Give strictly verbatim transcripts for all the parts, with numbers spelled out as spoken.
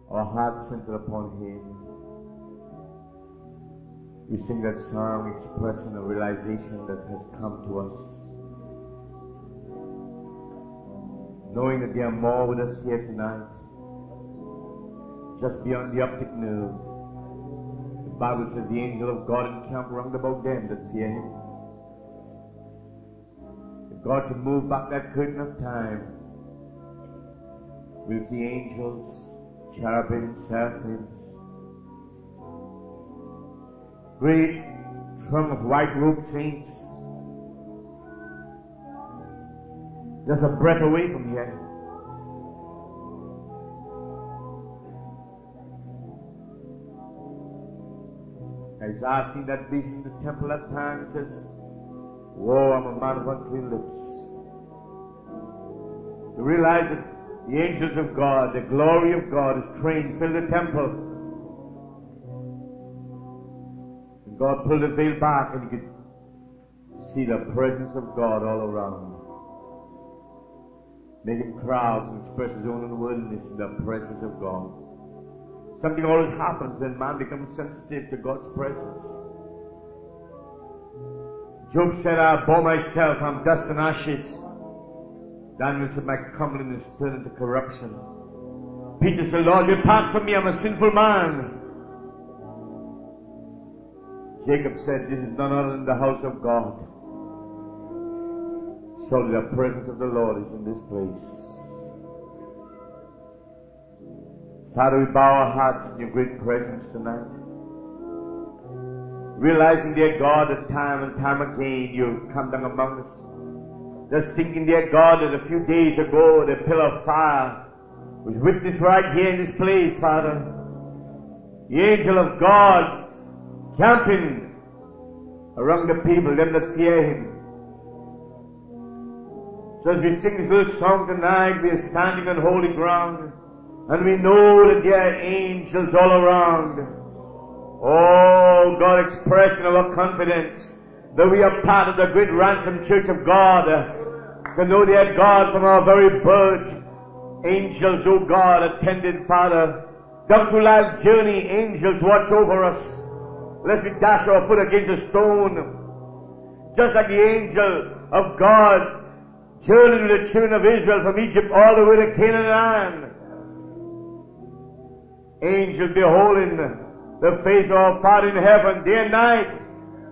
our hearts centered upon Him. We sing that song expressing a realization that has come to us. Knowing that there are more with us here tonight, just beyond the optic nerve. The Bible says the angel of God encamp round about them that fear Him. If God can move back that curtain of time, we'll see angels, cherubim, seraphims, great throng of white-robed saints, just a breath away from here. Isaiah seen that vision in the temple at time and says, "Woe, I'm a man of unclean lips." To realize that the angels of God, the glory of God is trained, fill the temple. And God pulled the veil back and you could see the presence of God all around. Making crowds and express His own unworthiness in the presence of God. Something always happens when man becomes sensitive to God's presence. Job said, "I bore myself, I'm dust and ashes." Daniel said, "My comeliness turned into corruption." Peter said, "Lord, depart from me, I'm a sinful man." Jacob said, "This is none other than the house of God." Surely the presence of the Lord is in this place. Father, we bow our hearts in your great presence tonight. Realizing, dear God, that time and time again you come down among us. Just thinking, dear God, that a few days ago the pillar of fire was witnessed right here in this place, Father. The angel of God camping around the people, them that fear Him. So as we sing this little song tonight, we are standing on holy ground, and we know that there are angels all around. Oh, God, expressing our confidence that we are part of the great ransom church of God. To know, dear God, from our very birth, angels, oh God, attended, Father. Down through life's journey, angels watch over us, lest we dash our foot against a stone. Just like the angel of God journeyed with the children of Israel from Egypt all the way to Canaan land. Angels beholding the face of our Father in heaven day and night.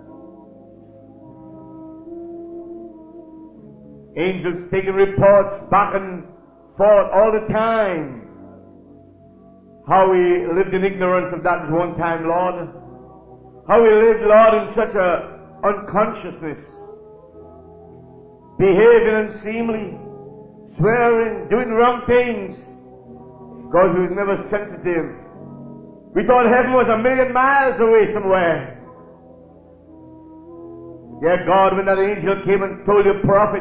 Angels taking reports back and forth all the time. How we lived in ignorance of that at one time, Lord. How we lived, Lord, in such a unconsciousness. Behaving unseemly, swearing, doing wrong things. God, we were never sensitive. We thought heaven was a million miles away somewhere. Dear God, when that angel came and told your prophet,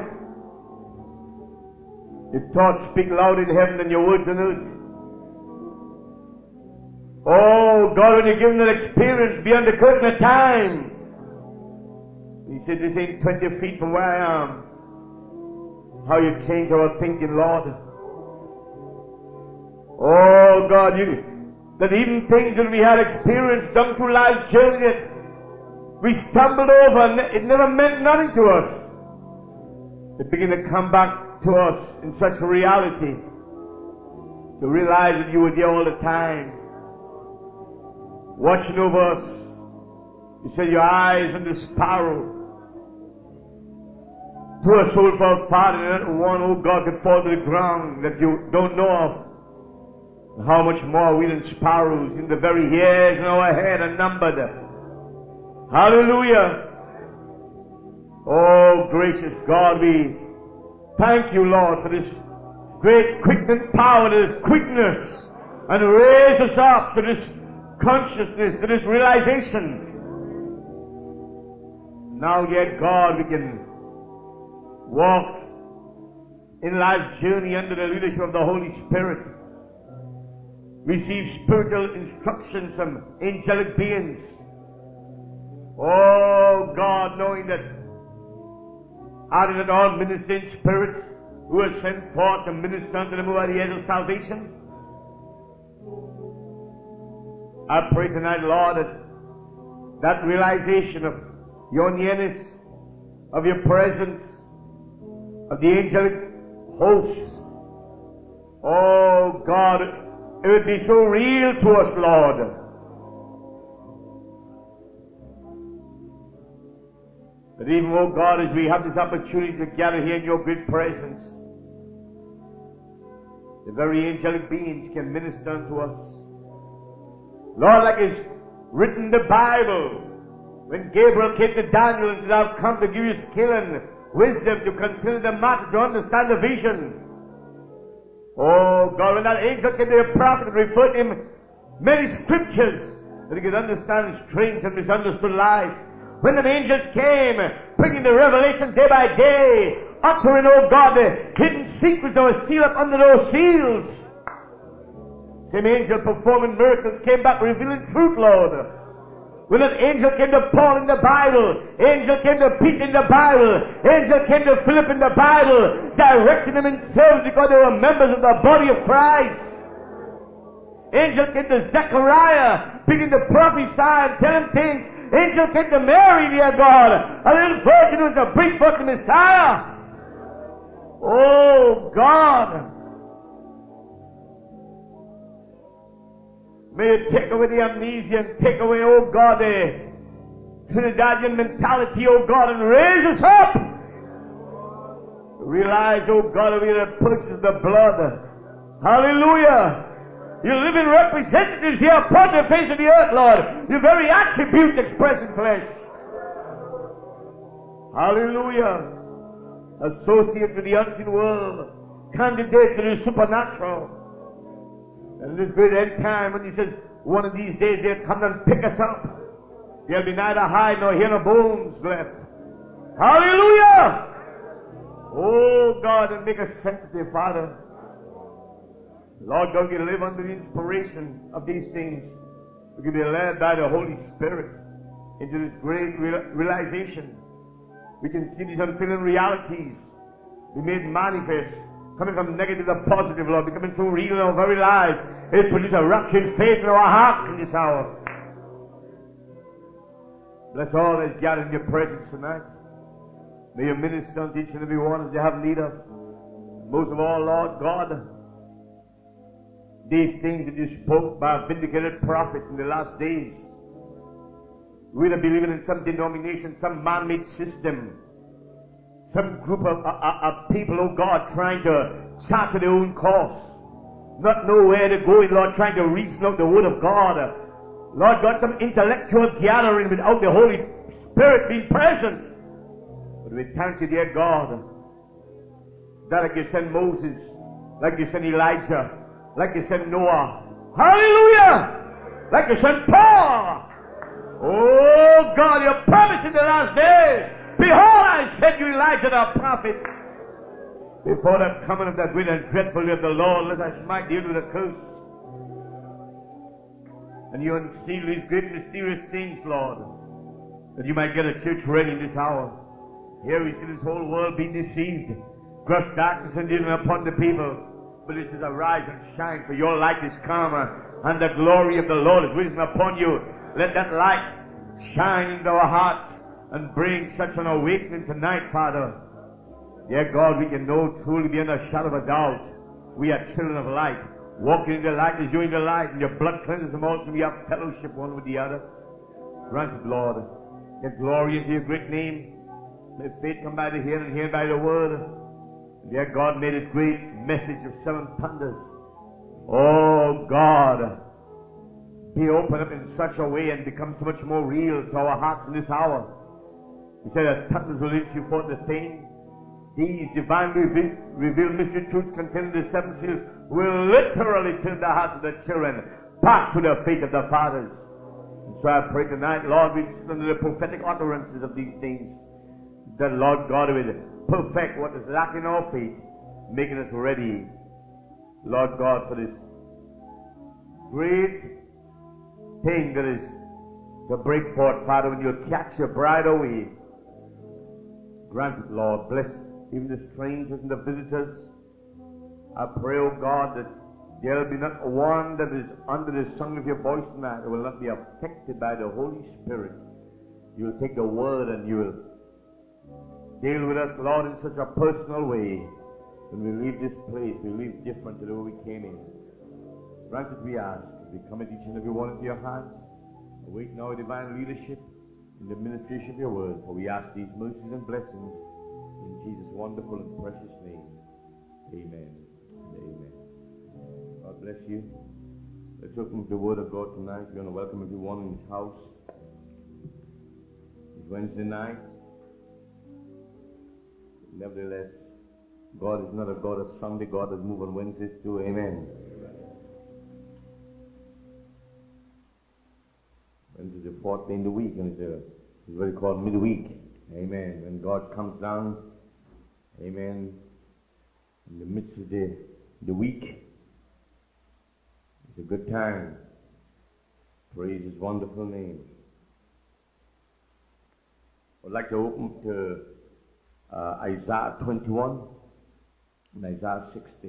your thoughts speak loud in heaven than your words on earth. Oh God, when you give them that experience beyond the curtain of time, He said, "This ain't twenty feet from where I am." How you change our thinking, Lord. Oh God, you, that even things that we had experienced down through life's journey that we stumbled over and it never meant nothing to us, it began to come back to us in such reality, to realize that you were there all the time, watching over us. You said your eyes on the sparrow. To a soul for our Father, and not one, oh God, could fall to the ground that you don't know of. And how much more we than sparrows, in the very hairs in our head are numbered. Hallelujah. Oh, gracious God, we thank you, Lord, for this great quickening power, this quickness, and raise us up to this consciousness, to this realization. Now, dear God, we can walk in life's journey under the leadership of the Holy Spirit. Receive spiritual instructions from angelic beings. Oh God, knowing that are they not all ministering spirits who are sent forth to minister unto them who are the heirs of salvation? I pray tonight, Lord, that that realization of your nearness, of your presence, of the angelic hosts, oh God, it would be so real to us, Lord. That even, oh God, as we have this opportunity to gather here in your great presence, the very angelic beings can minister unto us. Lord, like it's written in the Bible, when Gabriel came to Daniel and said, I've come to give you skill and wisdom to consider the matter, to understand the vision. Oh God, when that angel came to the prophet and referred to him many scriptures that he could understand strange and misunderstood life. When the angels came, bringing the revelation day by day, uttering, oh God, the hidden secrets that were sealed up under those seals. Same angel performing miracles came back revealing truth, Lord. When an angel came to Paul in the Bible, angel came to Peter in the Bible, angel came to Philip in the Bible, directing them in service because they were members of the body of Christ. Angel came to Zechariah, beginning to prophesy and tell him things. Angel came to Mary, dear God, a little virgin who was to bring forth the Messiah. Oh God, may it take away the amnesia and take away, oh God, the Trinidadian mentality, oh God, and raise us up. Realize, oh God, that we are the purchase of the blood. Hallelujah. You're living representatives here upon the face of the earth, Lord. Your very attributes expressed in flesh. Hallelujah. Associate with the unseen world. Candidate to the supernatural. And in this great end time, when he says, one of these days they'll come and pick us up. There'll be neither hide nor hair nor bones left. Hallelujah! Oh God, and make us sensitive, Father. Lord God, we can live under the inspiration of these things. We can be led by the Holy Spirit into this great real realization. We can see these unfailing realities be made manifest, coming from negative to positive, Lord, becoming so real in our very lives. It produces a raptured faith in our hearts in this hour. Bless all that's gathered in your presence tonight. May you minister unto each and every one as they have need of. Most of all, Lord God, these things that you spoke by a vindicated prophet in the last days. We don't believe in some denomination, some man-made system, some group of, of, of people, oh God, trying to chart their own course, not know where they're going, Lord, trying to reason out the word of God. Lord God, some intellectual gathering without the Holy Spirit being present. But we thank you, dear God, that like you sent Moses, like you sent Elijah, like you sent Noah, hallelujah, like you sent Paul. Oh God, your promise in the last days. Behold, I send you Elijah the prophet. Before the coming of the great and dreadful day of the Lord, let us smite the earth with a curse. And you unseal these great mysterious things, Lord, that you might get a church ready in this hour. Here we see this whole world being deceived, gross darkness and dealing upon the people. But it says, arise and shine, for your light is come, and the glory of the Lord is risen upon you. Let that light shine into our hearts and bring such an awakening tonight, Father. Dear God, we can know truly beyond a shadow of a doubt we are children of light, walking in the light as you in the light, and your blood cleanses them all, so we have fellowship one with the other. Grant it, Lord. Get glory into your great name. May faith come by the hearing and hearing by the word. Dear God, may this great message of seven thunders, oh God, be opened up in such a way and become so much more real to our hearts in this hour. He said that thunders will issue forth the thing. These divinely revealed, revealed mystery truths contained in the seven seals will literally turn the hearts of the children back to the faith of the fathers. And so I pray tonight, Lord, we sit under the prophetic utterances of these things, that Lord God will perfect what is lacking in our faith, making us ready, Lord God, for this great thing that is to break forth, Father, when you catch your bride away. Grant it, Lord. Bless even the strangers and the visitors. I pray, oh God, that There will be not one that is under the sound of your voice tonight that will not be affected by the Holy Spirit. You will take the word and you will deal with us, Lord, in such a personal way. When we leave this place, we leave different to the way we came in. Grant it, we ask. We commit each and every one into your hands. Await now divine leadership in the ministration of your word. For we ask these mercies and blessings in Jesus' wonderful and precious name. Amen and amen. God bless you. Let's open the word of God tonight. We want to welcome everyone in this house. It's Wednesday night. Nevertheless, God is not a God of Sunday. God does move on Wednesdays too. Amen. Wednesday is the fourth day in the week, and it's, a, it's what we call midweek. Amen. When God comes down, amen, in the midst of the, the week, it's a good time. Praise His wonderful name. I'd like to open to uh, Isaiah twenty-one and Isaiah sixty.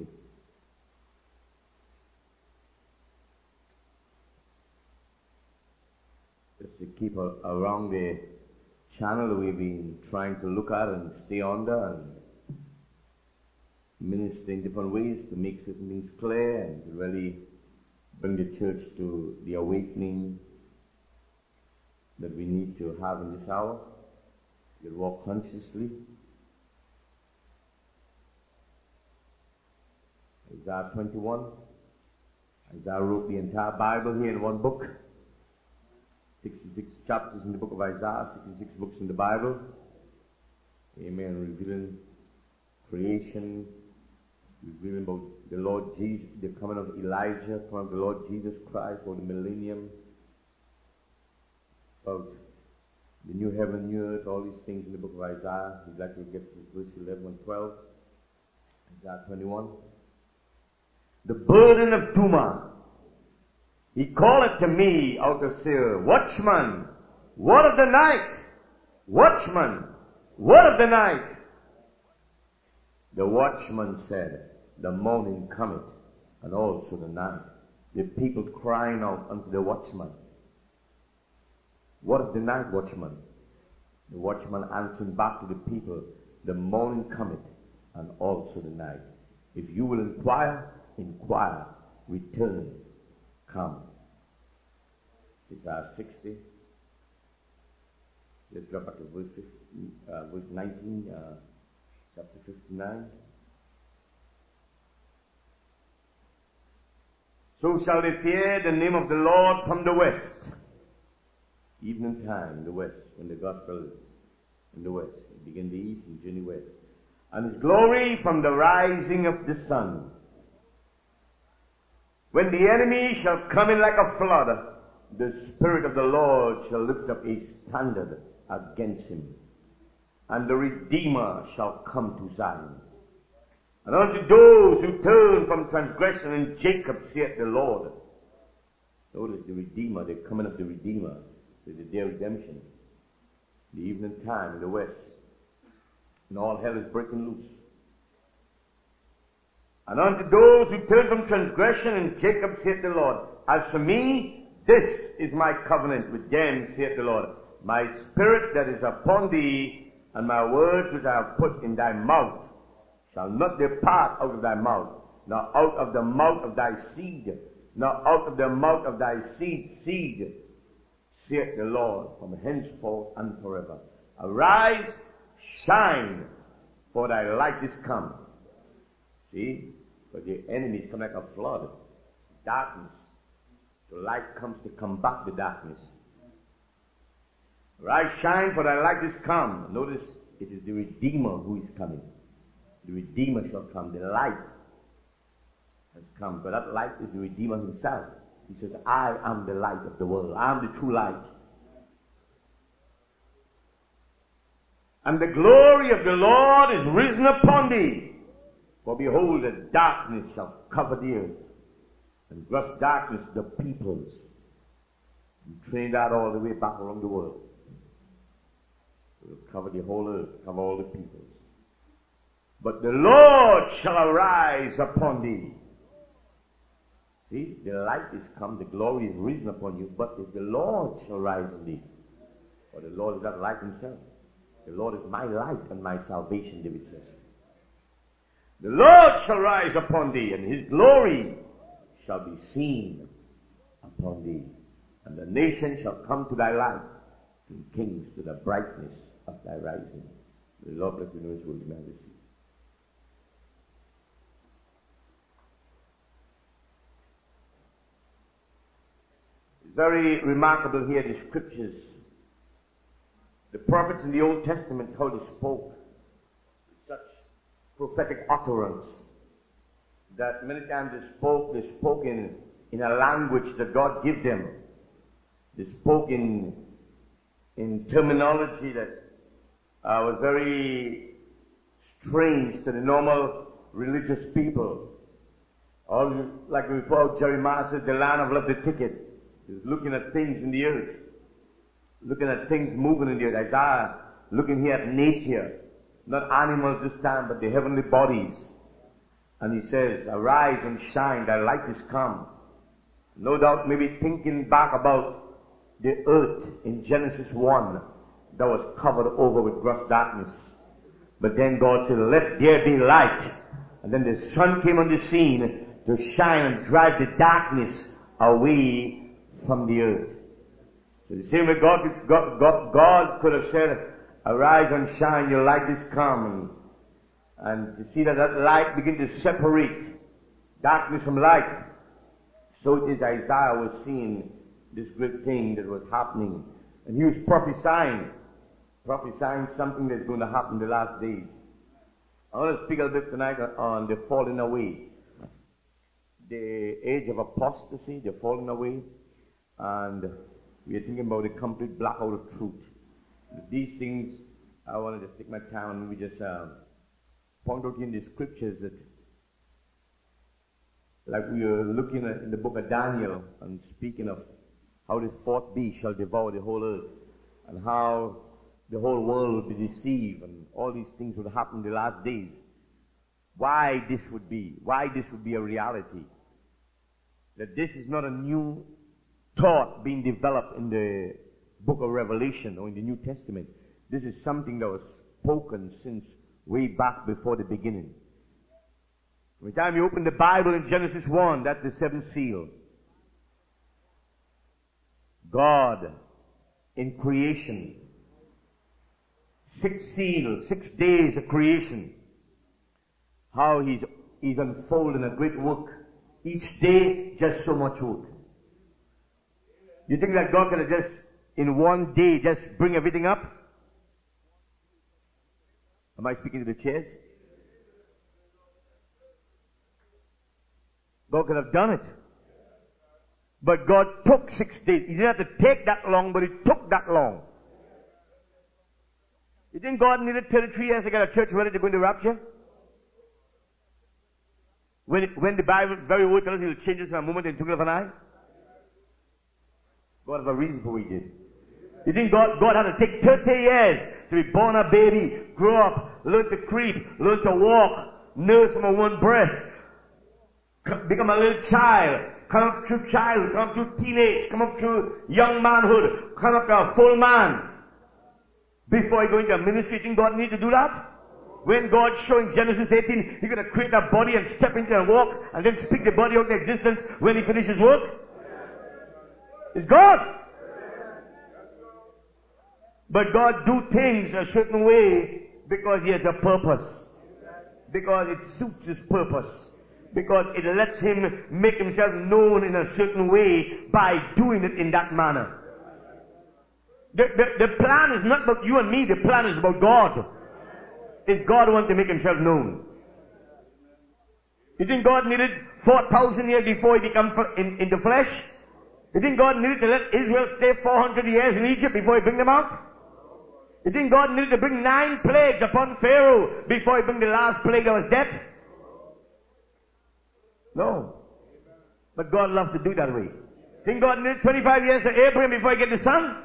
Just to keep a, around the channel we've been trying to look at and stay under and minister in different ways to make certain things clear and to really bring the church to the awakening that we need to have in this hour. We walk consciously. Isaiah twenty-one. Isaiah wrote the entire Bible here in one book. sixty-six chapters in the book of Isaiah, sixty-six books in the Bible. Amen. Revealing creation, revealing about the Lord Jesus, the coming of Elijah, coming of the Lord Jesus Christ, about the millennium, about the new heaven, new earth, all these things in the book of Isaiah. We'd like to get to verse eleven and twelve. Isaiah twenty-one. The burden of Duma. He calleth to me out of Seir, Watchman, what of the night? Watchman, what of the night? The watchman said, the morning cometh, and also the night. The people crying out unto the watchman. What of the night, watchman? The watchman answering back to the people, the morning cometh, and also the night. If you will inquire, inquire, return, come. Isaiah sixty. Let's drop back to verse fifteen, uh, verse nineteen, uh, chapter fifty-nine. So shall they fear the name of the Lord from the west. Evening time in the west, when the gospel is in the west. It begin the east and journey west. And His glory from the rising of the sun. When the enemy shall come in like a flood, the Spirit of the Lord shall lift up a standard against him. And the Redeemer shall come to Zion. And unto those who turn from transgression in Jacob, saith the Lord. Notice the Redeemer, the coming of the Redeemer. So the day of redemption. The evening time in the west. And all hell is breaking loose. And unto those who turn from transgression in Jacob, saith the Lord. As for me, this is my covenant with them, saith the Lord. My spirit that is upon thee, and my words which I have put in thy mouth, shall not depart out of thy mouth, nor out of the mouth of thy seed, nor out of the mouth of thy seed seed, saith the Lord, from henceforth and forever. Arise, shine, for thy light is come. See? But the enemies come like a flood, darkness. So light comes to combat the darkness. Arise, shine, for thy light is come. Notice, it is the Redeemer who is coming. The Redeemer shall come. The light has come. But that light is the Redeemer himself. He says, I am the light of the world. I am the true light. And the glory of the Lord is risen upon thee. For behold, the darkness shall cover the earth, and gross darkness the peoples. And train that all the way back around the world. It will cover the whole earth, cover all the peoples. But the Lord shall arise upon thee, See, the light is come, the glory is risen upon you, but if the Lord shall rise in thee, for the Lord is not light himself. The Lord is my light and my salvation, David says. The Lord shall rise upon thee, and his glory shall be seen upon thee. And the nations shall come to thy light, and kings to the brightness of thy rising. The Lord bless the Lord's holy majesty. It's very remarkable here, the scriptures. The prophets in the Old Testament, how they spoke with such prophetic utterance that many times they spoke, they spoke in, in a language that God gave them. They spoke in, in terminology that uh, was very strange to the normal religious people. All like before Jeremiah said, the land of left the ticket is looking at things in the earth. Looking at things moving in the earth. Isaiah looking here at nature. Not animals this time, but the heavenly bodies. And he says, arise and shine, thy light is come. No doubt maybe thinking back about the earth in Genesis one that was covered over with gross darkness. But then God said, let there be light. And then the sun came on the scene to shine and drive the darkness away from the earth. So the same way God, God, God, God could have said, arise and shine, your light is come. And to see that that light begin to separate darkness from light. So it is Isaiah was seeing this great thing that was happening. And he was prophesying, prophesying something that's going to happen in the last days. I want to speak a little bit tonight on the falling away. The age of apostasy, the falling away. And we are thinking about the complete blackout of truth. These things, I want to just take my time and maybe just uh, point out in the scriptures that, like we were looking at in the book of Daniel and speaking of how this fourth beast shall devour the whole earth and how the whole world would be deceived and all these things would happen in the last days. Why this would be, why this would be a reality. That this is not a new thought being developed in the book of Revelation or in the New Testament. This is something that was spoken since way back before the beginning. Every time you open the Bible in Genesis one, that's the seventh seal. God in creation. Six seals, six days of creation. How he's, he's unfolding a great work. Each day, just so much work. You think that God can just, in one day, just bring everything up? Am I speaking to the chairs? God could have done it. But God took six days. He didn't have to take that long, but it took that long. You think God needed thirty-three years to get a church ready to go into rapture? When, it, when the Bible very well tells us He will change us in a moment in the twinkling of an eye? God has a reason for what He did. You think God, God had to take thirty years to be born a baby, grow up, learn to creep, learn to walk, nurse from a one breast, become a little child, come up through childhood, come up through teenage, come up through young manhood, come up to a full man. Before he go into ministry, you think God needs to do that? When God showing Genesis eighteen, He's going to create a body and step into and walk and then speak the body out of existence when He finishes work? It's God. But God do things a certain way because He has a purpose. Because it suits His purpose. Because it lets Him make Himself known in a certain way by doing it in that manner. The, the, the plan is not about you and me. The plan is about God. It's God who wants to make Himself known. You think God needed four thousand years before He became in, in the flesh? You think God needed to let Israel stay four hundred years in Egypt before He bring them out? You think God needed to bring nine plagues upon Pharaoh before He bring the last plague that was death? No. But God loves to do that way. Think God needed twenty-five years to Abraham before He get the son?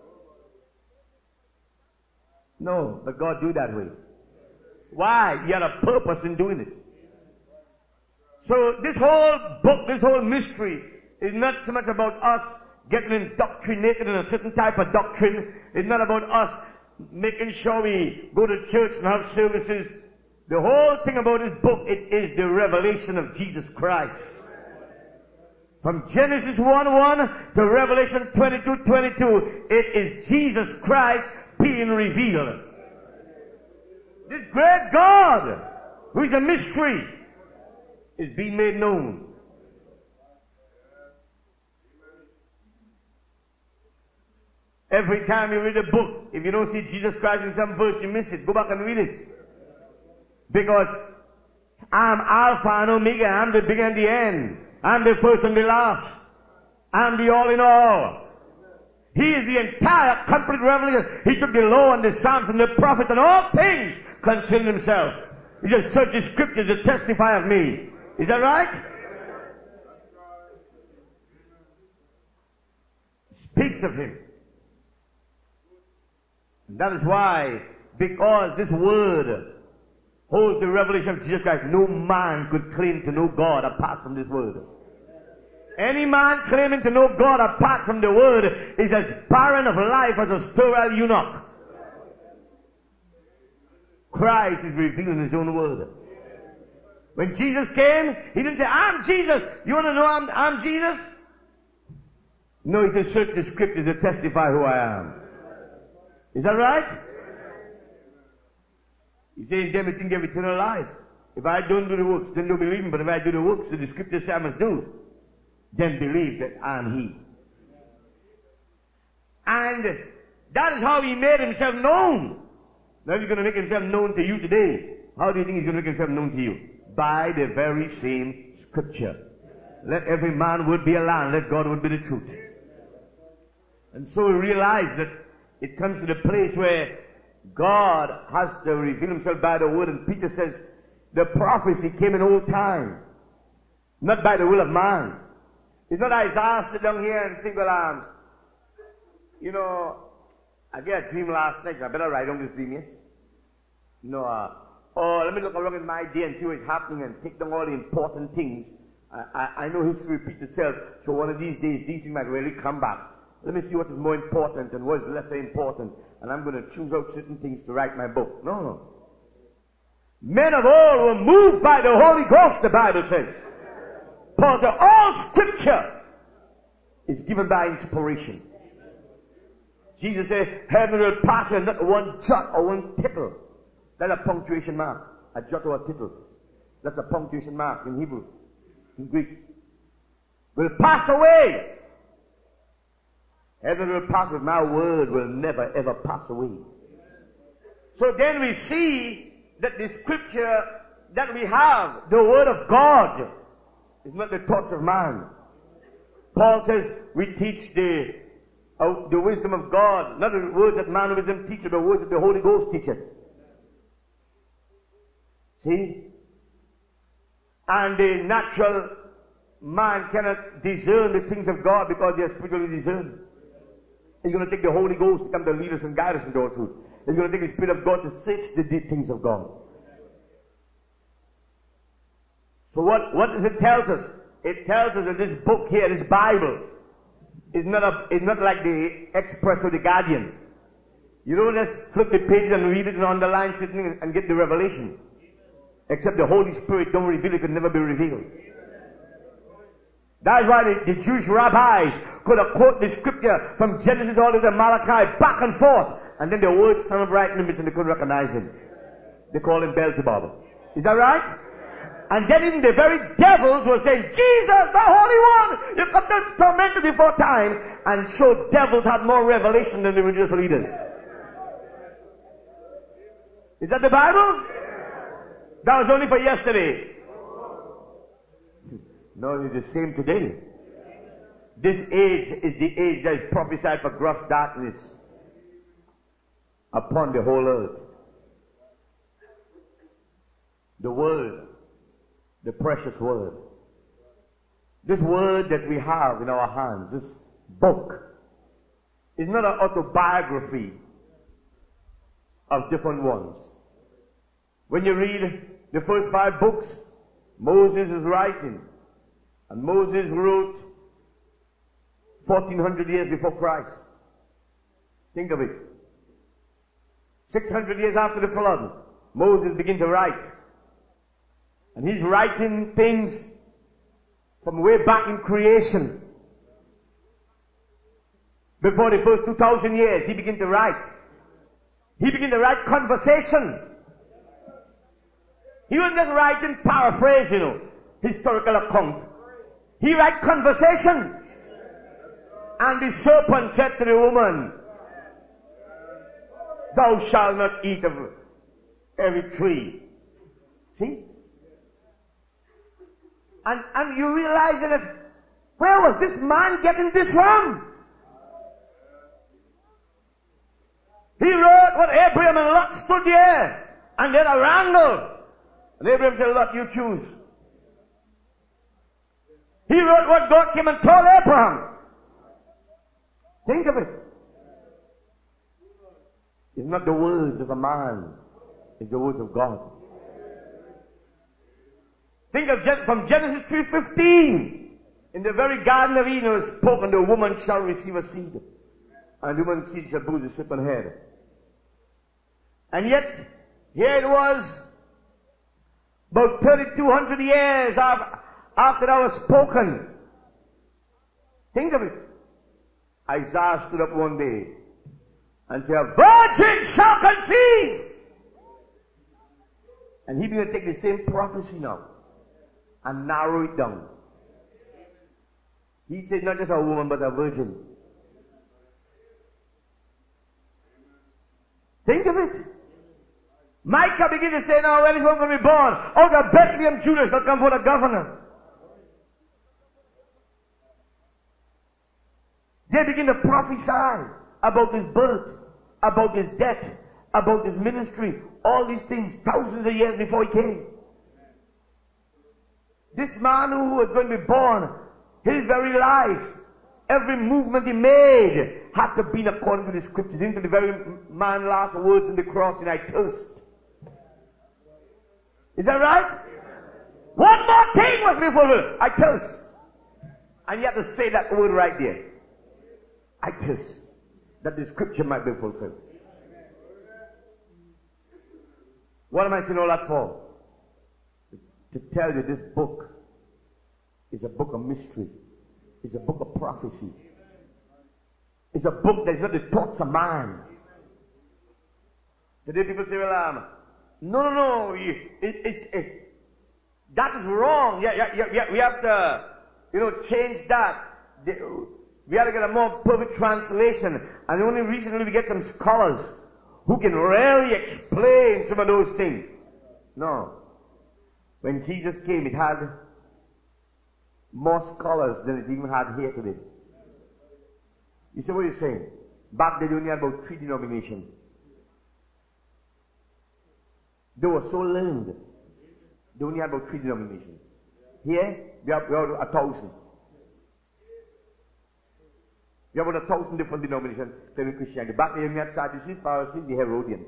No, but God do that way. Why? He had a purpose in doing it. So this whole book, this whole mystery is not so much about us getting indoctrinated in a certain type of doctrine. It's not about us making sure we go to church and have services. The whole thing about this book, it is the revelation of Jesus Christ. From Genesis one one to Revelation twenty-two twenty-two, it is Jesus Christ being revealed. This great God, who is a mystery, is being made known. Every time you read a book, if you don't see Jesus Christ in some verse, you miss it. Go back and read it. Because I'm Alpha and Omega. I'm the beginning and the end. I'm the first and the last. I'm the all in all. He is the entire complete revelation. He took the law and the Psalms and the prophets and all things concerning himself. He just searched the scriptures to testify of me. Is that right? Speaks of him. And that is why, because this word holds the revelation of Jesus Christ, no man could claim to know God apart from this word. Any man claiming to know God apart from the word is as barren of life as a sterile eunuch. Christ is revealing his own word. When Jesus came, he didn't say, I'm Jesus. You want to know I'm, I'm Jesus? No, he said, search the scriptures to testify who I am. Is that right? He said, in them you think you have eternal life. If I don't do the works, then don't believe me. But if I do the works that the scriptures say I must do, then believe that I am he. And that is how he made himself known. Now he's going to make himself known to you today. How do you think he's going to make himself known to you? By the very same scripture. Let every man word be a lie, and let God word be the truth. And so we realize that it comes to the place where God has to reveal himself by the word, and Peter says the prophecy came in old time, not by the will of man. It's not Isaiah sit down here and think, well, um, you know, I get a dream last night, I better write down this dream, yes? No, uh, oh, let me look around in my day and see what's happening and take down all the important things. I, I, I know history repeats itself, so one of these days, these things might really come back. Let me see what is more important and what is lesser important, and I'm going to choose out certain things to write my book. No, no. Men of old were moved by the Holy Ghost, the Bible says. Paul said, all scripture is given by inspiration. Jesus said, heaven will pass and not one jot or one tittle. That's a punctuation mark. A jot or a tittle. That's a punctuation mark in Hebrew. In Greek. Will pass away. Heaven will pass, but my word will never ever pass away. So then we see that the scripture that we have, the word of God, is not the thoughts of man. Paul says we teach the uh, the wisdom of God, not the words that man wisdom teaches, but the words that the Holy Ghost teaches. See? And the natural man cannot discern the things of God because they are spiritually discerned. He's going to take the Holy Ghost to come to lead us and guide us into all truth. He's going to take the Spirit of God to search the deep things of God. So what, what does it tell us? It tells us that this book here, this Bible, is not a, is not like the Express or the Guardian. You don't just flip the pages and read it and underline something and get the revelation. Except the Holy Spirit don't reveal it, could never be revealed. That's why the, the Jewish rabbis could have quoted the scripture from Genesis all the way to Malachi, back and forth, and then the words stand up right in the midst and they couldn't recognize him. They call him Beelzebub. Is that right? And then even the very devils were saying, Jesus, the Holy One, you come to torment us before time, and so devils had more revelation than the religious leaders. Is that the Bible? That was only for yesterday. No, it's the same today. This age is the age that is prophesied for gross darkness upon the whole earth. The Word, the precious Word. This Word that we have in our hands, this book, is not an autobiography of different ones. When you read the first five books, Moses is writing. And Moses wrote fourteen hundred years before Christ. Think of it. six hundred years after the flood, Moses began to write. And he's writing things from way back in creation. Before the first two thousand years, he began to write. He began to write conversation. He wasn't just writing paraphrase, you know, historical account. He write conversation. And the serpent said to the woman, thou shalt not eat of every tree. See? And, and you realize that, where was this man getting this from? He wrote what Abraham and Lot stood there, and then a wrangle. And Abraham said, Lot, you choose. He wrote what God came and told Abraham. Think of it. It's not the words of a man, it's the words of God. Think of Gen- from Genesis three fifteen. In the very Garden of Eden was spoken, the woman shall receive a seed. And the woman's seed shall bruise the serpent's head. And yet, here it was, about thirty-two hundred years after, after that was spoken. Think of it. Isaiah stood up one day and said, a virgin shall conceive. And he began to take the same prophecy now and narrow it down. He said not just a woman, but a virgin. Think of it. Micah began to say, now when is one going to be born? Out of Bethlehem, Judah shall come for the governor. They begin to prophesy about his birth, about his death, about his ministry, all these things, thousands of years before he came. This man who was going to be born, his very life, every movement he made had to be according to the scriptures. Into the very man's last words on the cross, and I thirst. Is that right? One more thing was before I thirst. And you have to say that word right there. I thirst. That the scripture might be fulfilled. What am I saying all that for? To tell you this book is a book of mystery. It's a book of prophecy. It's a book that's not the thoughts of man. Today people say, well, um, no, no, no, it, it, it, that is wrong. Yeah, yeah, yeah, we have to, you know, change that. We have to get a more perfect translation. And only recently we get some scholars who can really explain some of those things. No. When Jesus came, it had more scholars than it even had here today. You see what you're saying? Back then, they only had about three denominations. They were so learned. They only had about three denominations. Here, we have, we have a thousand. We have about a thousand different denominations in Christianity. Back then, we had Sadducees, Pharisees, the Herodians.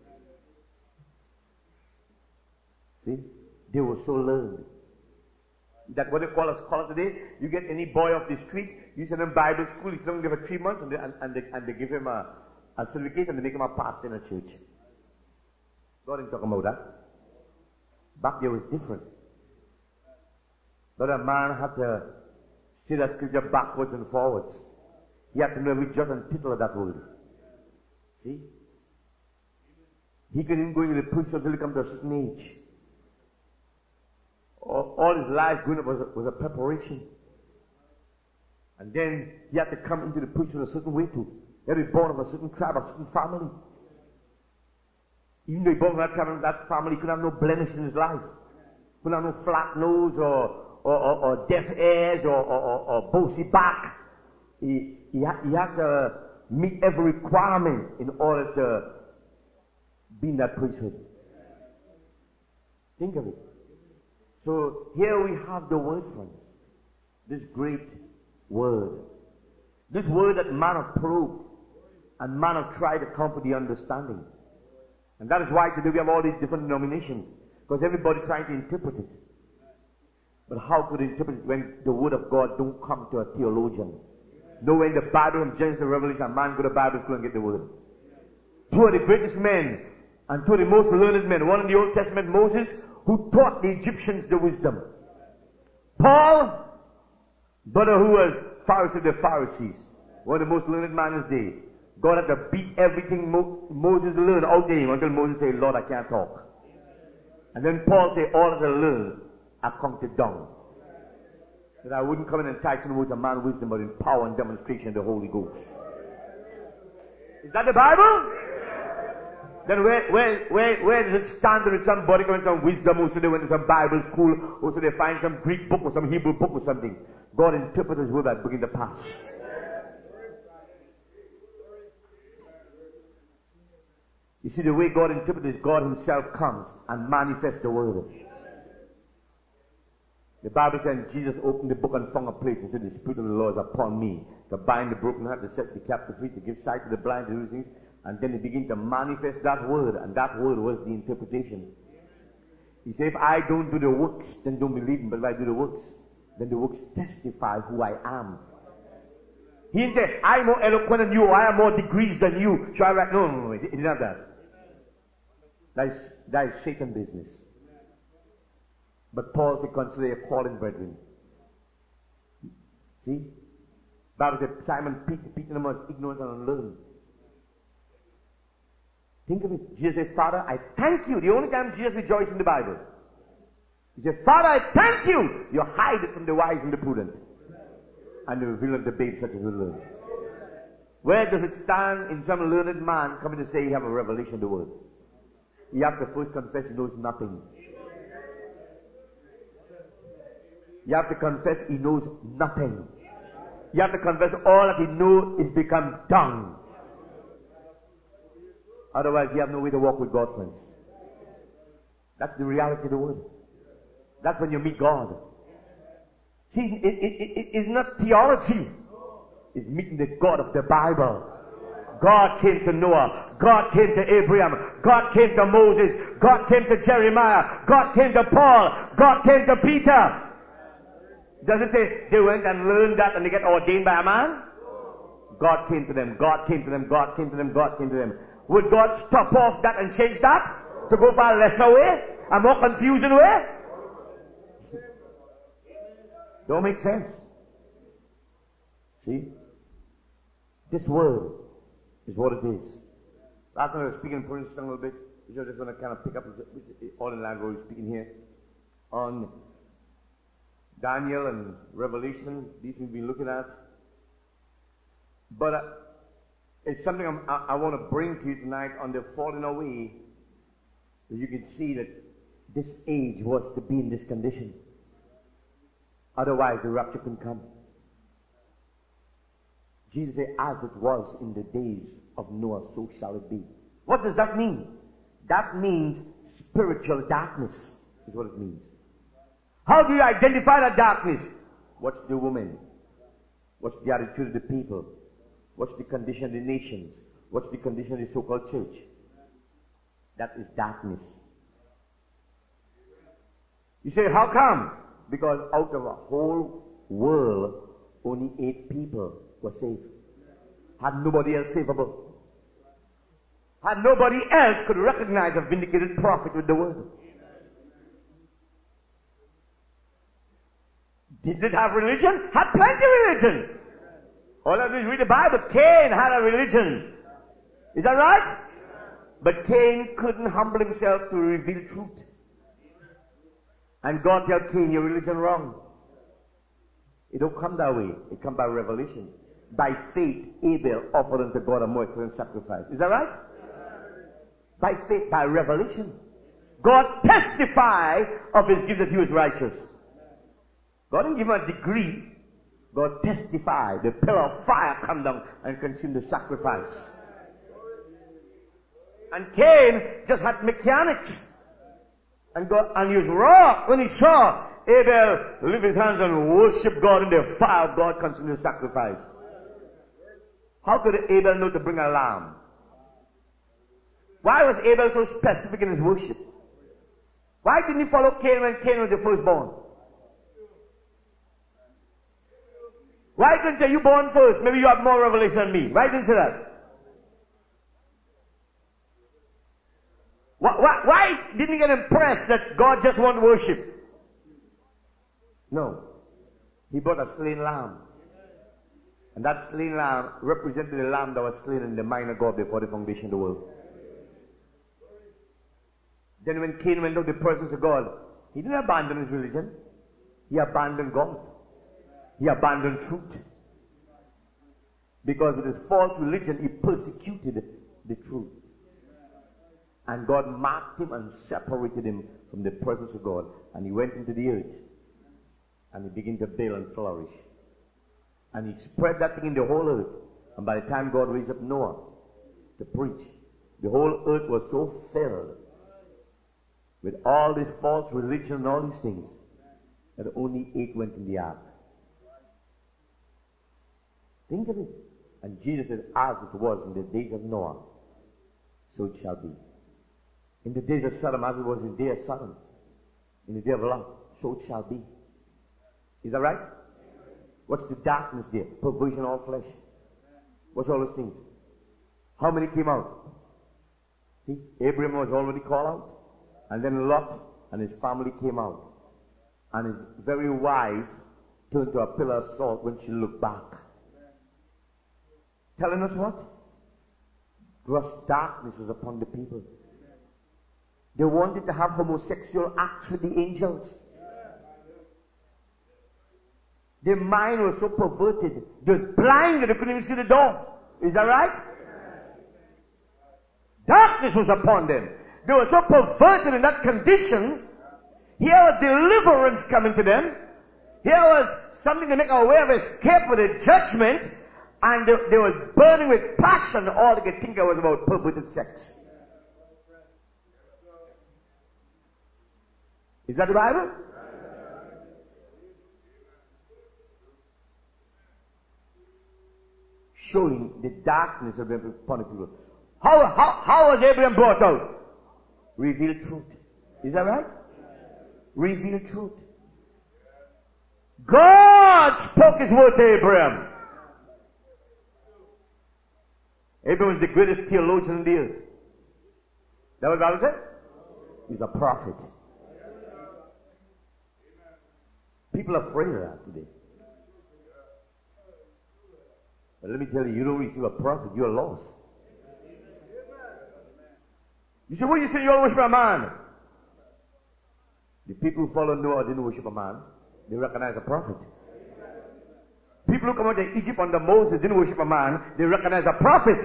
See? They were so learned. That what they call a scholar today, you get any boy off the street, you send him Bible school, you send him for three months, and they, and, and, they, and they give him a, a certificate, and they make him a pastor in a church. God didn't talk about that. Back there was different. But a man had to say that scripture backwards and forwards. He had to know every jot and tittle of that word. See? He couldn't go into the priesthood until he come to a certain age. All his life growing up was a, was a preparation. And then he had to come into the priesthood a certain way too. He had to be born of a certain tribe, a certain family. Even though he born from that tribe and that family, he couldn't have no blemish in his life. He couldn't have no flat nose or, or, or, or deaf ears or, or, or, or bossy back. He, he, ha, he had to meet every requirement in order to be in that priesthood. Think of it. So here we have the word, friends. This great word. This word that man have probed and man have tried to come to the understanding. And that is why today we have all these different denominations. Because everybody trying to interpret it. But how could they interpret it when the word of God don't come to a theologian? No, when the Bible from Genesis to Revelation, a man go to Bible school and get the word. Two of the greatest men and two of the most learned men. One in the Old Testament, Moses, who taught the Egyptians the wisdom. Paul, brother who was Pharisee of the Pharisees, one of the most learned men in his day. God had to beat everything Mo- Moses learned out of him until Moses said, Lord, I can't talk. And then Paul said, all that I learned, I counted down. That I wouldn't come and entice him with a man wisdom, but in power and demonstration of the Holy Ghost. Is that the Bible? Then where, where, where, where does it stand with somebody coming some wisdom, or so they went to some Bible school, or so they find some Greek book or some Hebrew book or something? God interprets his word by bringing the past. You see, the way God interprets it, God himself comes and manifests the word. The Bible says Jesus opened the book and found a place and said, the Spirit of the Lord is upon me to bind the broken heart, to set the captive free, to give sight to the blind, to do things. And then he began to manifest that word, and that word was the interpretation. He said, if I don't do the works, then don't believe me. But if I do the works, then the works testify who I am. He didn't say, I'm more eloquent than you, or I have more degrees than you. So I write, no, no, no, he didn't have that. That is, that is Satan business. But Paul said, consider your calling, brethren. See? Bible said, Simon Peter, Peter was ignorant and unlearned. Think of it. Jesus said, Father, I thank you. The only time Jesus rejoiced in the Bible. He said, Father, I thank you. You hide it from the wise and the prudent. And you reveal it to the babes such as we learn. Where does it stand in some learned man coming to say you have a revelation of the word? You have to first confess he knows nothing. You have to confess he knows nothing. You have to confess all that he knows is become dung. Otherwise, you have no way to walk with God, friends. That's the reality of the word. That's when you meet God. See, it, it, it, it's not theology. It's meeting the God of the Bible. God came to Noah. God came to Abraham. God came to Moses. God came to Jeremiah. God came to Paul. God came to Peter. Does it say they went and learned that and they get ordained by a man? God came to them. God came to them. God came to them. God came to them. Would God stop off that and change that? To go for a lesser way? A more confusing way? Don't make sense. See? This word is what it is. Last time I was speaking in Princeton a little bit, which I just want to kind of pick up, which is all in language speaking here, on Daniel and Revelation. These we've been looking at. But uh, it's something I'm, I, I want to bring to you tonight on the falling away. That you can see that this age was to be in this condition. Otherwise, the rapture can come. Jesus said, as it was in the days of Noah, so shall it be. What does that mean? That means spiritual darkness is what it means. How do you identify that darkness? Watch the woman. Watch the attitude of the people. Watch the condition of the nations. Watch the condition of the so-called church. That is darkness. You say, how come? Because out of a whole world, only eight people were saved. Had nobody else savable. Had nobody else could recognize a vindicated prophet with the word. Did it have religion? Had plenty of religion. All I do is read the Bible. Cain had a religion. Is that right? But Cain couldn't humble himself to reveal truth. And God tell Cain, your religion wrong. It don't come that way. It come by revelation. By faith, Abel offered unto God a more excellent sacrifice. Is that right? By faith, by revelation. God testified of his gift that he was righteous. God didn't give him a degree. God testified. The pillar of fire come down and consumed the sacrifice. And Cain just had mechanics. And God, and he was wrong when he saw Abel lift his hands and worship God in the fire of God consumed the sacrifice. How could Abel know to bring a lamb? Why was Abel so specific in his worship? Why didn't he follow Cain when Cain was the firstborn? Why couldn't say you born first? Maybe you have more revelation than me. Why didn't say that? Why, why, why didn't he get impressed that God just wants worship? No. He brought a slain lamb. And that slain lamb represented the lamb that was slain in the mind of God before the foundation of the world. Then when Cain went out to the presence of God, he didn't abandon his religion. He abandoned God. He abandoned truth. Because with his false religion, he persecuted the truth. And God marked him and separated him from the presence of God. And he went into the earth. And he began to build and flourish. And he spread that thing in the whole earth. And by the time God raised up Noah to preach, the whole earth was so filled with all this false religion and all these things that only eight went in the ark. Think of it. And Jesus said, as it was in the days of Noah, so it shall be. In the days of Sodom, as it was in the day of Sodom. In the day of Lot, so it shall be. Is that right? What's the darkness there? Perversion of all flesh. What's all those things? How many came out? See, Abraham was already called out. And then Lot and his family came out. And his very wife turned to a pillar of salt when she looked back. Telling us what? Gross darkness was upon the people. They wanted to have homosexual acts with the angels. Their mind was so perverted. They were blind that they couldn't even see the door. Is that right? Darkness was upon them. They were so perverted in that condition. Here was deliverance coming to them. Here was something to make a way of escape for the judgment. And they, they were burning with passion. All they could think of was about perverted sex. Is that the Bible? Showing the darkness of them upon the people. How, how, how was Abraham brought out? Reveal truth. Is that right? Reveal truth. God spoke his word to Abraham. Abraham was the greatest theologian in the earth. That what the Bible said? He's a prophet. People are afraid of that today. But let me tell you, you don't receive a prophet, you're lost. You say, what you say you all worship a man? The people who follow Noah didn't worship a man. They recognize a prophet. People who come out of Egypt under Moses didn't worship a man. They recognize a prophet.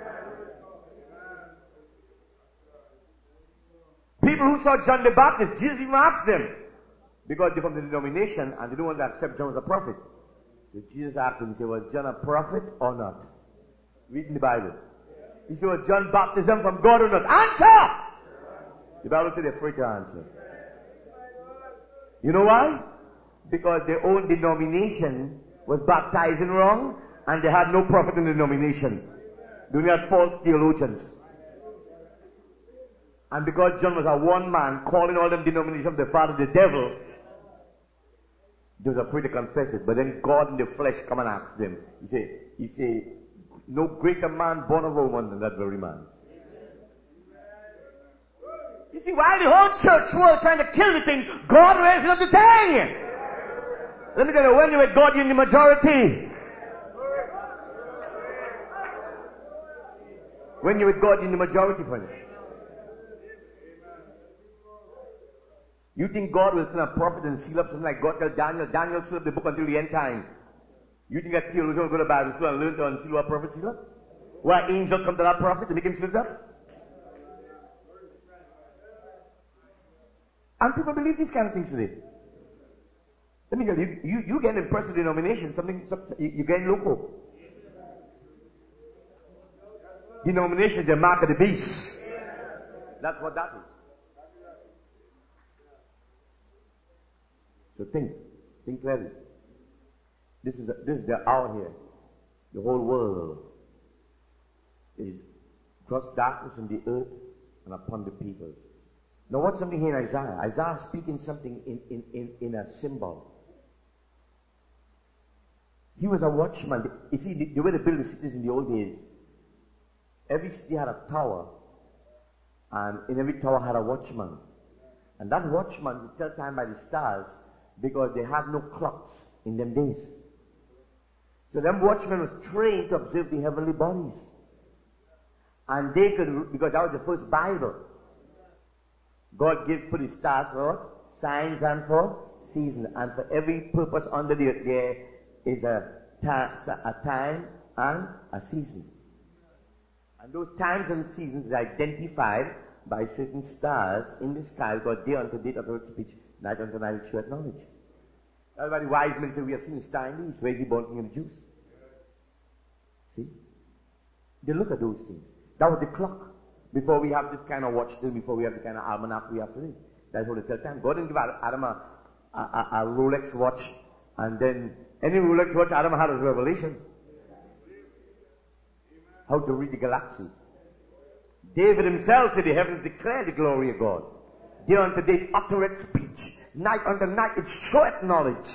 People who saw John the Baptist, Jesus even asked them, because they're from the denomination and they don't want to accept John as a prophet. So Jesus asked them, he said, was John a prophet or not? Read in the Bible. He said, was John baptism from God or not? Answer! The Bible said they're afraid to answer. You know why? Because their own denomination was baptizing wrong and they had no prophet in the denomination. They only had false theologians. And because John was a one man calling all them denominations of the father the devil, they was afraid to confess it. But then God in the flesh come and ask them. He say, he say, no greater man born of a woman than that very man. You see, while the whole church world trying to kill the thing, God raised up the thing. Let me tell you, when you're with God, you're in the majority. When you're with God, you're in the majority, friend. You think God will send a prophet and seal up something like God tell Daniel? Daniel sealed up the book until the end time. You think that theologian will go to Bible school and learn to unseal what prophet seal up? Why angel come to that prophet to make him seal it up? And people believe these kind of things today. Let me tell you, you, you get impressed with denomination, something, something you, you get local. Denomination is the mark of the beast. That's what that is. So think, think clearly. This is, a, this is the hour here. The whole world is gross darkness in the earth and upon the peoples. Now what's something here in Isaiah? Isaiah is speaking something in, in, in, in a symbol. He was a watchman. You see, the, the way they built the cities in the old days, every city had a tower, and in every tower had a watchman. And that watchman would tell time by the stars because they had no clocks in them days. So them watchmen was trained to observe the heavenly bodies. And they could, because that was the first Bible. God gave put his stars for signs and for seasons. And for every purpose under the earth there is a, ta- a time and a season. And those times and seasons is identified by certain stars in the sky, because day unto day of the speech, night unto night it showeth knowledge. That's why the wise men say, we have seen a star in the east. Where is he born, King of the Jews? See? They look at those things. That was the clock. Before we have this kind of watch, before we have the kind of almanac we have today. That's what they tell time. God didn't give Adam a, a, a, a Rolex watch, and then any Rolex watch Adam had was revelation. How to read the galaxy. David himself said the heavens declare the glory of God. Day unto day uttereth speech. Night unto night it showeth knowledge.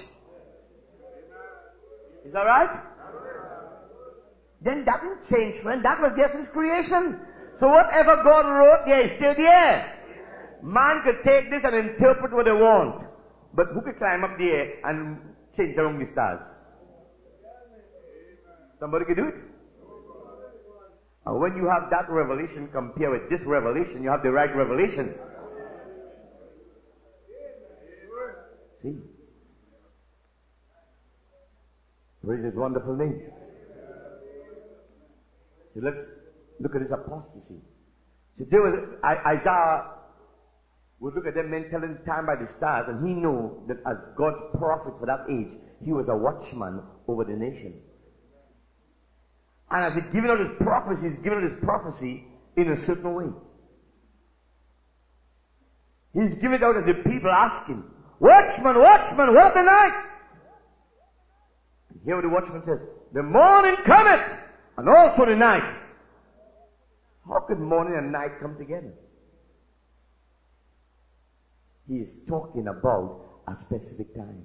Is that right? Then that didn't change, friend. That was there since creation. So whatever God wrote there is still there. Man could take this and interpret what they want. But who could climb up there and change around the stars? Somebody could do it. And when you have that revelation compared with this revelation, you have the right revelation. See? Praise his wonderful name. So let's look at this apostasy. So there was, Isaiah would look at them men telling time by the stars, and he knew that as God's prophet for that age, he was a watchman over the nation. And as he's giving out his prophecy, he's giving out his prophecy in a certain way. He's giving it out as the people asking, watchman, watchman, what of the night? And here what the watchman says, the morning cometh, and also the night. How could morning and night come together? He is talking about a specific time.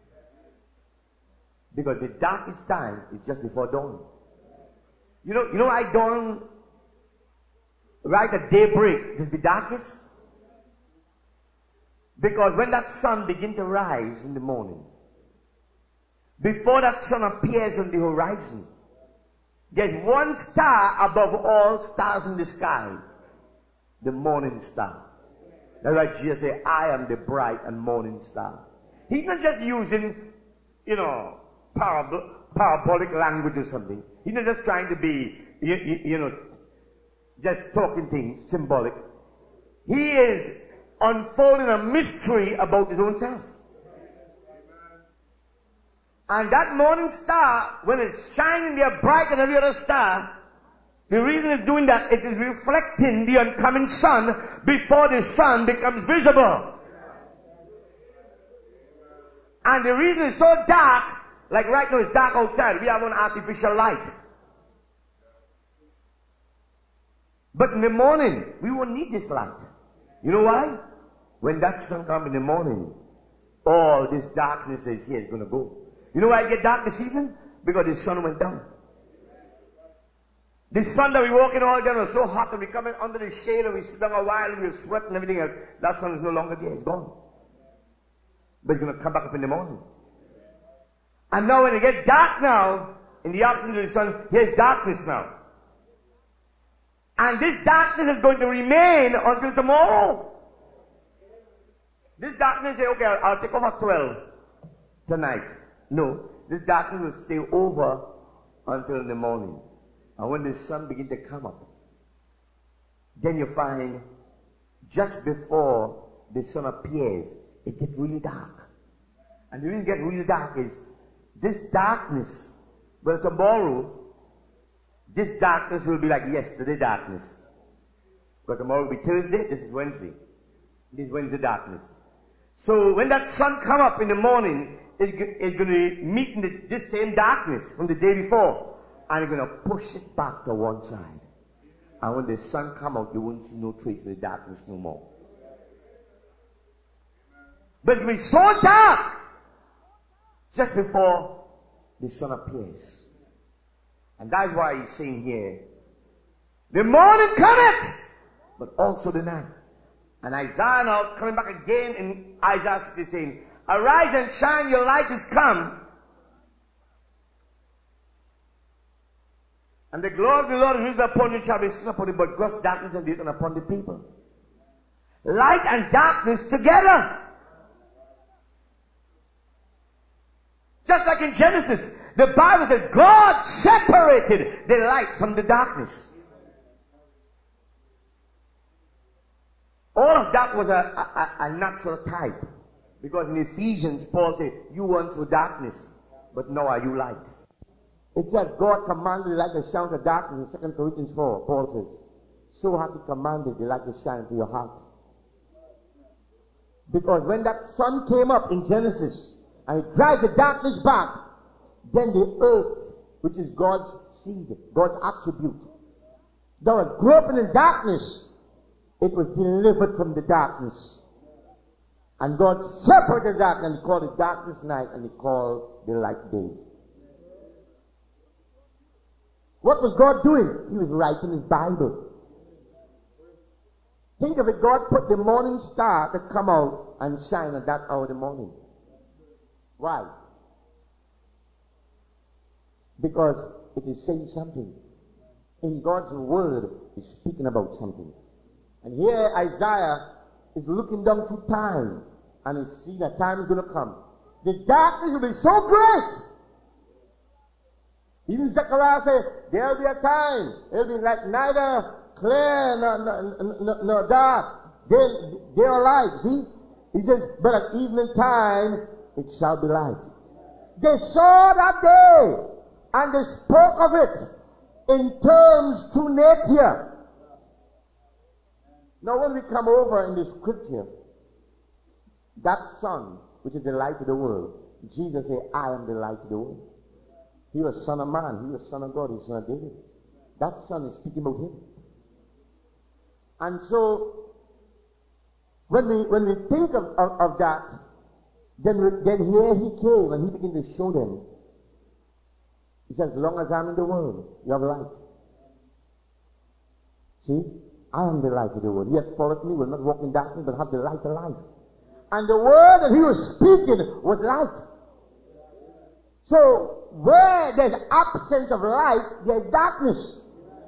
Because the darkest time is just before dawn. You know, you know why dawn, right at daybreak, is the darkest? Because when that sun begins to rise in the morning, before that sun appears on the horizon, there's one star above all stars in the sky, the morning star. That's why Jesus said, I am the bright and morning star. He's not just using, you know, parabol- parabolic language or something. He's not just trying to be, you, you, you know, just talking things, symbolic. He is unfolding a mystery about his own self. And that morning star, when it's shining there bright than every other star, the reason it's doing that, it is reflecting the oncoming sun before the sun becomes visible. And the reason it's so dark, like right now it's dark outside, we have an artificial light. But in the morning, we won't need this light. You know why? When that sun comes in the morning, all this darkness that is here is going to go. You know why it get dark this evening? Because the sun went down. The sun that we walk in all day was so hot that we come in under the shade and we sit down a while and we sweat and everything else. That sun is no longer there. It's gone. But it's going to come back up in the morning. And now when it gets dark now, in the absence of the sun, here's darkness now. And this darkness is going to remain until tomorrow. This darkness say, okay, I'll, I'll take over twelve tonight. No, this darkness will stay over until the morning. And when the sun begins to come up, then you find just before the sun appears, it gets really dark. And the reason it gets really dark is this darkness, well, tomorrow, this darkness will be like yesterday darkness. But tomorrow will be Thursday, this is Wednesday. This is Wednesday darkness. So when that sun come up in the morning, it's, it's going to meet in the, this same darkness from the day before. And you're going to push it back to one side. And when the sun come out, you won't see no trace of the darkness no more. But it will be so dark just before the sun appears. And that's why he's saying here, the morning cometh, but also the night. And Isaiah now coming back again in Isaiah sixty saying, arise and shine, your light is come. And the glory of the Lord is risen upon you, shall be seen upon you, but gross darkness and written upon the people. Light and darkness together. Just like in Genesis, the Bible says God separated the light from the darkness. All of that was a, a, a natural type. Because in Ephesians, Paul said, you once were darkness, but now are you light. It says God commanded the light to shine to darkness in Second Corinthians four. Paul says, so hath he commanded the light to shine to your heart. Because when that sun came up in Genesis, and it drives the darkness back, then the earth, which is God's seed, God's attribute, that was groping in darkness, it was delivered from the darkness. And God separated the darkness, and he called it darkness night, and he called the light day. What was God doing? He was writing his Bible. Think of it, God put the morning star to come out and shine at that hour of the morning. Why? Because it is saying something. In God's word, is speaking about something. And here Isaiah is looking down through time, and he sees that time is going to come. The darkness will be so great. Even Zechariah said, there will be a time, it will be like neither clear nor, nor, nor, nor dark, day, day or light. See? He says, but at evening time, it shall be light. They saw that day, and they spoke of it in terms to nature. Now when we come over in the scripture, that sun, which is the light of the world, Jesus said, I am the light of the world. He was son of man, he was son of God, he was son of David. That son is speaking about him. And so, when we when we think of, of, of that, then, we, then here he came and he began to show them. He says, as long as I'm in the world, you have light. See? I am the light of the world. He that followeth me will not walk in darkness, but have the light of life. And the word that he was speaking was light. So, where there's absence of light, there's darkness.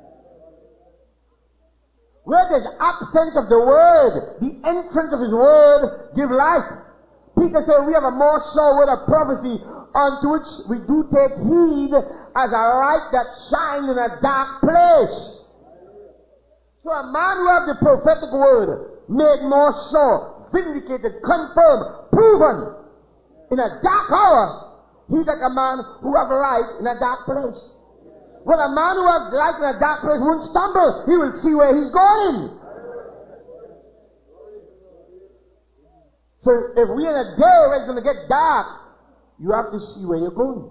Where there's absence of the word, the entrance of his word give light. Peter said, we have a more sure word of prophecy, unto which we do take heed as a light that shines in a dark place. So a man who has the prophetic word made more sure, vindicated, confirmed, proven in a dark hour, he's like a man who has light in a dark place. Well, a man who has light in a dark place won't stumble. He will see where he's going. So if we're in a day where it's going to get dark, you have to see where you're going.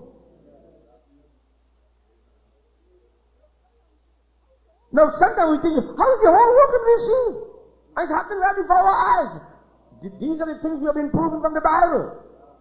Now, sometimes we think, how is the whole world going to be seen? It's happening right before our eyes. These are the things we have been proven from the Bible.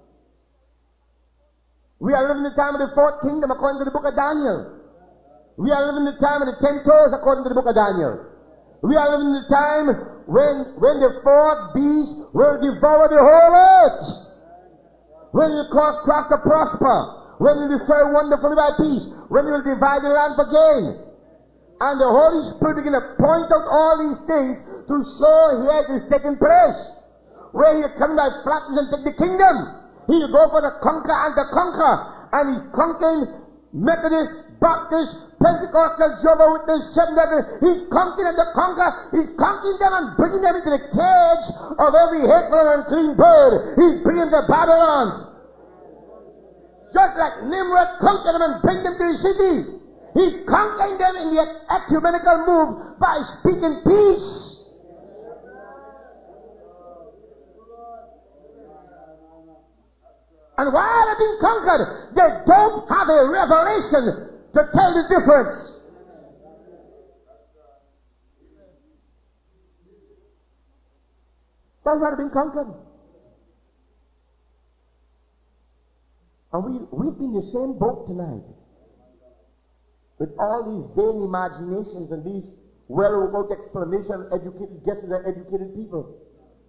We are living in the time of the fourth kingdom according to the book of Daniel. We are living in the time of the ten toes according to the book of Daniel. We are living in the time when, when the fourth beast will devour the whole earth. When it will cause crops to prosper. When it will destroy wonderfully by peace. When it will divide the land for gain. And the Holy Spirit begin to point out all these things to show here it is taking place. Where he will come by flatness and take the kingdom. He will go for the conquer and the conquer. And he's conquering Methodist, Baptist, Pentecostal, Jehovah's Witness, Seventh-day. He's conquering and the conquer. He's conquering them and bringing them into the cage of every hateful and unclean bird. He's bringing them to Babylon. Just like Nimrod conquered them and bring them to the city. He's conquering them in the ecumenical move by speaking peace. And while they're being conquered, they don't have a revelation to tell the difference. That's why they're being conquered. And we, we've been in the same boat tonight. With all these vain imaginations and these well-without explanation, educated guesses and educated people.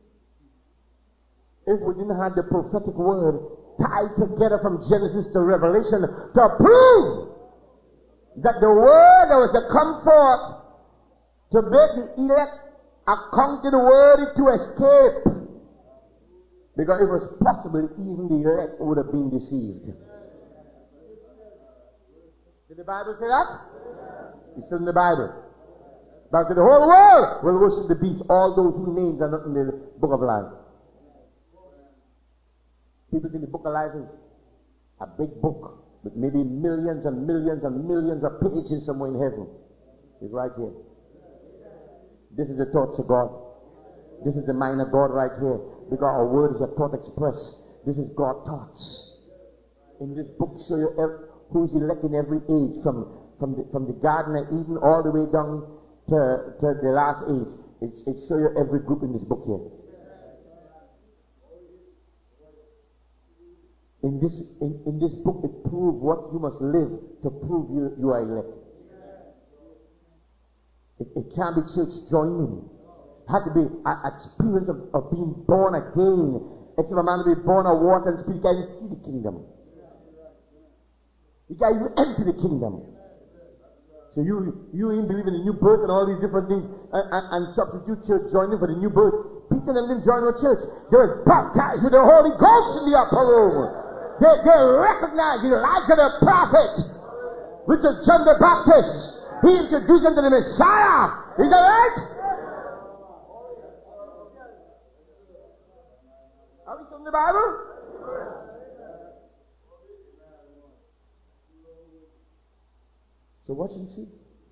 If we didn't have the prophetic word tied together from Genesis to Revelation to prove that the word that was to come forth to make the elect accounted worthy to escape. Because it was possible even the elect would have been deceived. Did the Bible say that? It's in the Bible. But the whole world will worship the beast, all those whose names are not in the book of life. People think the book of life is a big book with maybe millions and millions and millions of pages somewhere in heaven. It's right here. This is the thoughts of God. This is the mind of God right here. Because our word is a thought express. This is God's thoughts. In this book show you every, who's elect in every age, from, from, the, from the Garden of Eden all the way down to, to the last age. It, it show you every group in this book here. In this, in, in this book, it proves what you must live to prove you, you are elect. It, it can't be church joining. It had to be an experience of, of being born again. It's a man to be born of water and spirit. You can't even see the kingdom. You can't even enter the kingdom. So you you ain't believing in the new birth and all these different things and, and, and substitute church joining for the new birth. Peter and them didn't join no church. They were baptized with the Holy Ghost in the upper room. They, they recognized Elijah the prophet, which was John the Baptist. He introduced them to the Messiah. Is that right? Are we still in the Bible? So watch and see.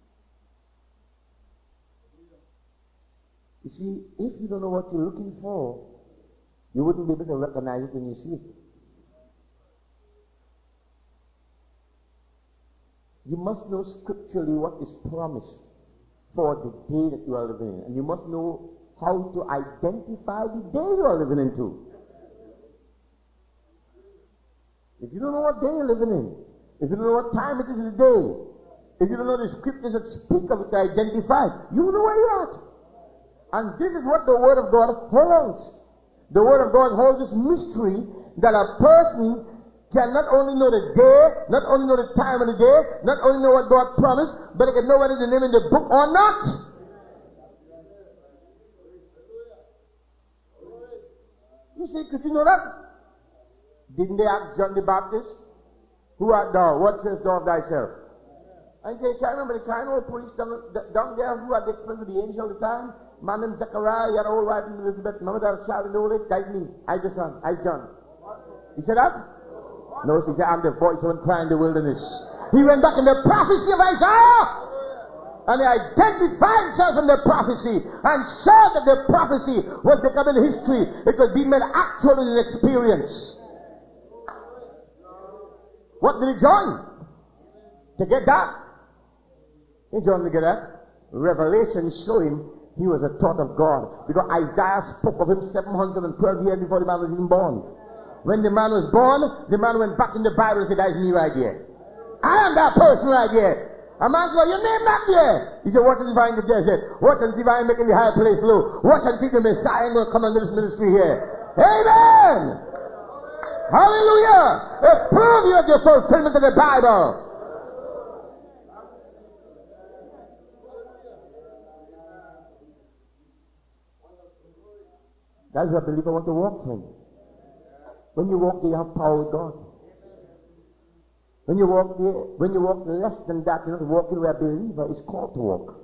You see, if you don't know what you're looking for, you wouldn't be able to recognize it when you see it. You must know scripturally what is promised for the day that you are living in. And you must know how to identify the day you are living into. If you don't know what day you're living in, if you don't know what time it is in the day, if you don't know the scriptures that speak of it to identify, you don't know where you're at. And this is what the Word of God holds. The Word of God holds this mystery that a person can not only know the day, not only know the time of the day, not only know what God promised, but they can know whether the name in the book or not. You see, could you know that? Didn't they ask John the Baptist, who art thou? What sayest thou of thyself? And he said, can't remember the kind old priest down, down there who had explained to the angel at the time? Man named Zechariah, he had an old wife named Elizabeth. Remember that child in the old age? That's me. I the son. I John. He said that? No, he said, I'm the voice of one crying in the wilderness. He went back in the prophecy of Isaiah. And he identified himself in the prophecy and saw that the prophecy was becoming history. It was being made actual in an experience. What did he join? To get that? He joined to get that. Revelation showed him he was a thought of God. Because Isaiah spoke of him seven hundred twelve years before the man was even born. When the man was born, the man went back in the Bible and said, that's me right here. I am that person right here. A man said, your name back there. He said, watch and see if I am the desert. Watch and see if I am making the high place low. Watch and see if the Messiah will come under this ministry here. Amen. Hallelujah. It proves you of the fulfillment of the Bible. That's what a believer wants to walk from. When you walk there, you have power with God. When you walk there, when you walk less than that, you're not walking where a believer is called to walk.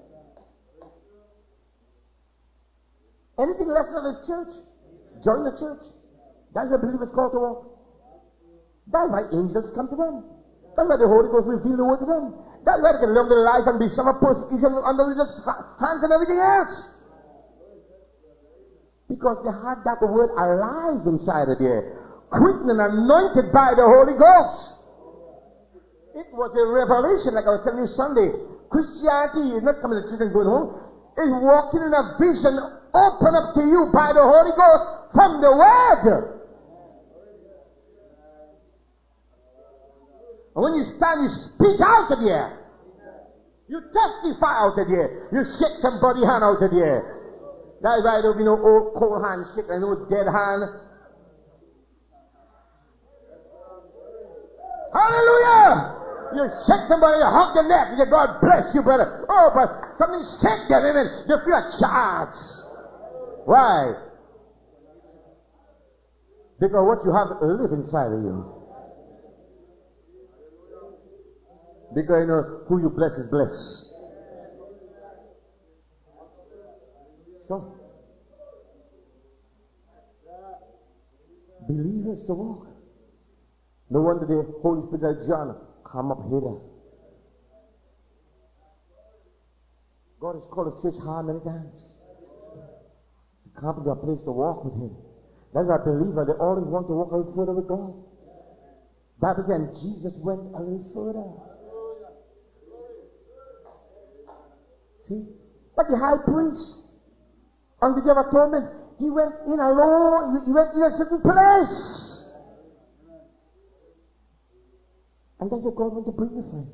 Anything less than this church, join the church. That's where believers called to walk. That's why angels come to them. That's why the Holy Ghost reveals the word to them. That's why they can live their life and be suffer persecution under religious hands and everything else. Because they had that word alive inside of there, quickened and anointed by the Holy Ghost. It was a revelation, like I was telling you Sunday. Christianity is not coming to church and going home. It's walking in a vision open up to you by the Holy Ghost from the Word. And when you stand, you speak out of the air. You testify out of the air. You shake somebody's hand out of the air. That's why there'll be no old cold hand shake and no dead hand. Hallelujah! You shake somebody, you hug their neck, you say, God bless you, brother. Oh, but something shake them, amen. They feel a charge. Why? Because what you have live inside of you. Because you know who you bless is blessed. So, believers to walk. No wonder the Holy Spirit of John come up here. God has called us church hard many times. To come to a place to walk with Him. That's why believers, they always want to walk a little further with God. Bible says, and Jesus went a little further. See? But the high priest, on the day of atonement, he went in alone, he went in a certain place. And that's what God wants to bring us in.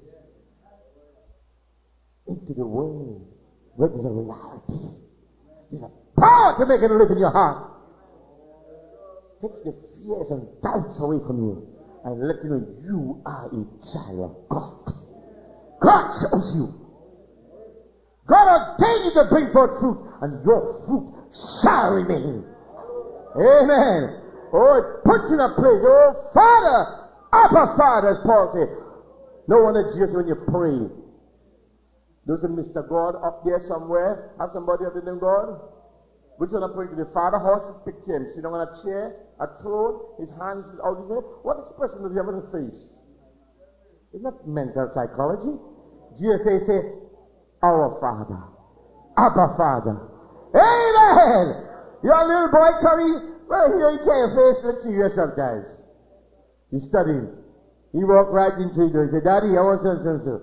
Into the world where there's a reality. There's a power to make it live in your heart. Takes the fears and doubts away from you and let you know you are a child of God. God chose you. God ordained you to bring forth fruit, and your fruit shall remain. Amen. Oh, it puts you in a place. Oh, Father, Abba Father, as Paul said. No wonder Jesus, when you pray, doesn't Mister God up there somewhere have somebody other than God? Which one I pray to the Father? Horse picture him sitting on a chair, a throne, his hands out his head. What expression does he have on his face? It's not mental psychology. Jesus say, say, our Father, Abba Father. Amen! Your little boy coming, well, here you tell your face, let's see you sometimes. He's studying. He walked right into the door. He said, Daddy, I want so and so and so.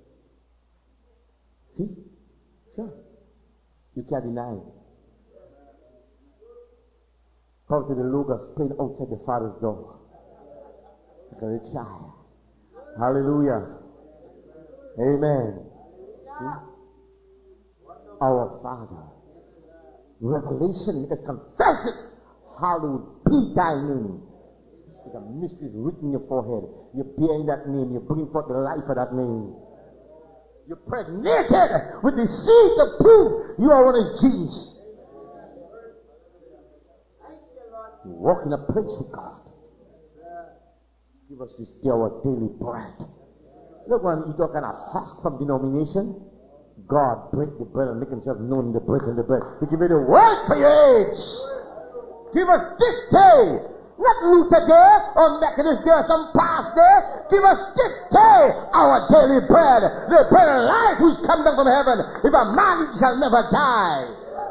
See? Sure. You can't deny it. Come to the Logos, playing outside the Father's door. Like a child. Hallelujah. Amen. See? Our Father. Revelation, it confesses. Hallowed be thy name. There's a mystery written in your forehead. You're bearing that name. You bring forth the life of that name. You're pregnated with the seed to prove you are one of his genes. You walk in a place with God. Give us this day our daily bread. Look, when you talk kind of husk from denomination, God break the bread and make himself known in the bread and the bread. He give you the word for your age. Give us this day, not Luther Day or Methodist Day or some past day. Give us this day our daily bread, the bread of life who's come down from heaven. If a man shall never die.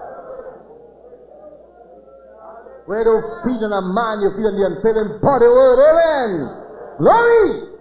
Where you feed on a man, you feed on the unfailing body word. Amen. Glory.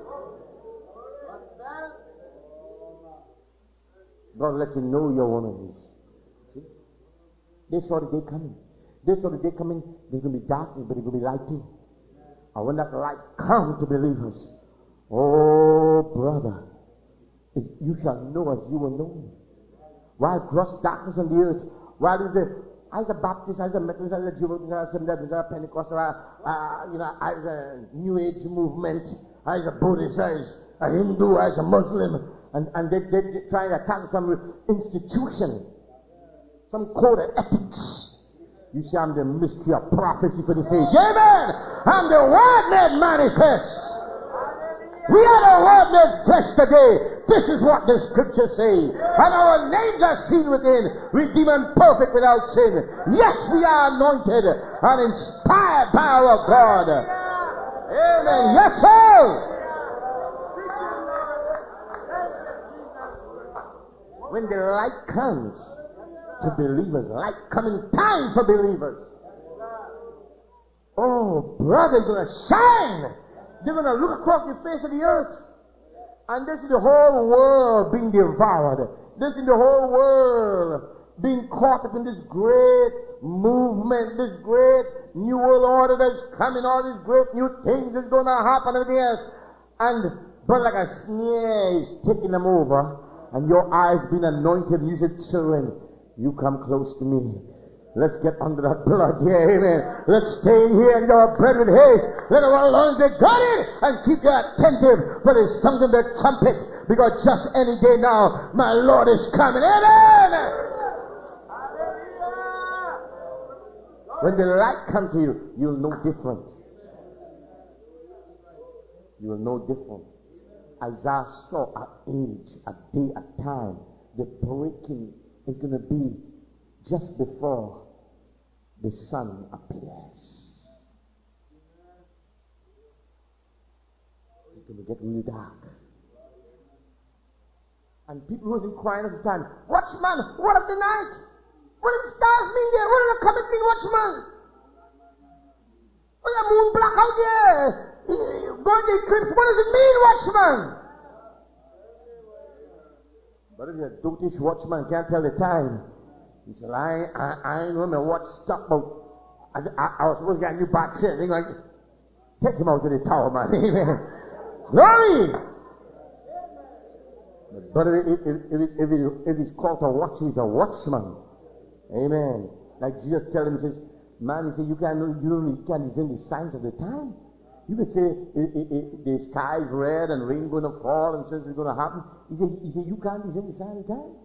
God let you know you're one of these. See? They saw the day coming. They saw the day coming. There's going to be darkness, but there's going to be light too. And when that light comes to believers, oh brother, you shall know as you were known. While gross darkness on the earth, while there's a as a Baptist, as a Methodist, as a Jehovah's Witness, as a Seventh-day Adventist, as a Pentecostal, uh, you know, as a New Age movement, as a Buddhist, as a Hindu, as a Muslim, and, and they, they, they try to attack some institution, some code of ethics. You say, I'm the mystery of prophecy for this age. Amen! I'm the Word made manifest. We are the Word made flesh today. This is what the Scriptures say. And our names are seen within, redeemed and perfect without sin. Yes, we are anointed and inspired by our God. Amen. Yes, sir. When the light comes to believers, light coming time for believers. Oh, brother, they're going to shine. They're going to look across the face of the earth. And this is the whole world being devoured. This is the whole world being caught up in this great movement, this great new world order that's coming, all these great new things that's going to happen and everything else. And But like a snare is taking them over, and your eyes been anointed, and you said, children, you come close to me. Let's get under that blood, yeah, amen. Let's stay here in your bread with haste. Let our alone they got it, and keep you attentive for the sound of the trumpet, because just any day now, my Lord is coming, amen. When the light comes to you, you'll know different. You will know different. Isaiah saw an age, a day, a time. The breaking is going to be just before the sun appears. It's going to get really dark. And people who was crying at the time, watchman, what of the night? What did the stars mean there? What did the comet mean, watchman? What did the moon black out there? Going to eclipse, what does it mean, watchman? But if you're a dotish watchman, can't tell the time. He said, I, I, I ain't going to watch stuff about, I, I, I was supposed to get a new battery. They're going to take him out to the tower, man. Amen. Glory! But if, if, if, if, if, if he's called to watch, he's a watchman. Amen. Like Jesus tell him, he says, man, he said, you can't, you don't, you can't discern the signs of the time. You could say, it, it, it, the sky is red and rain going to fall and says it's going to happen. He said, he said, you can't discern the sign of the time.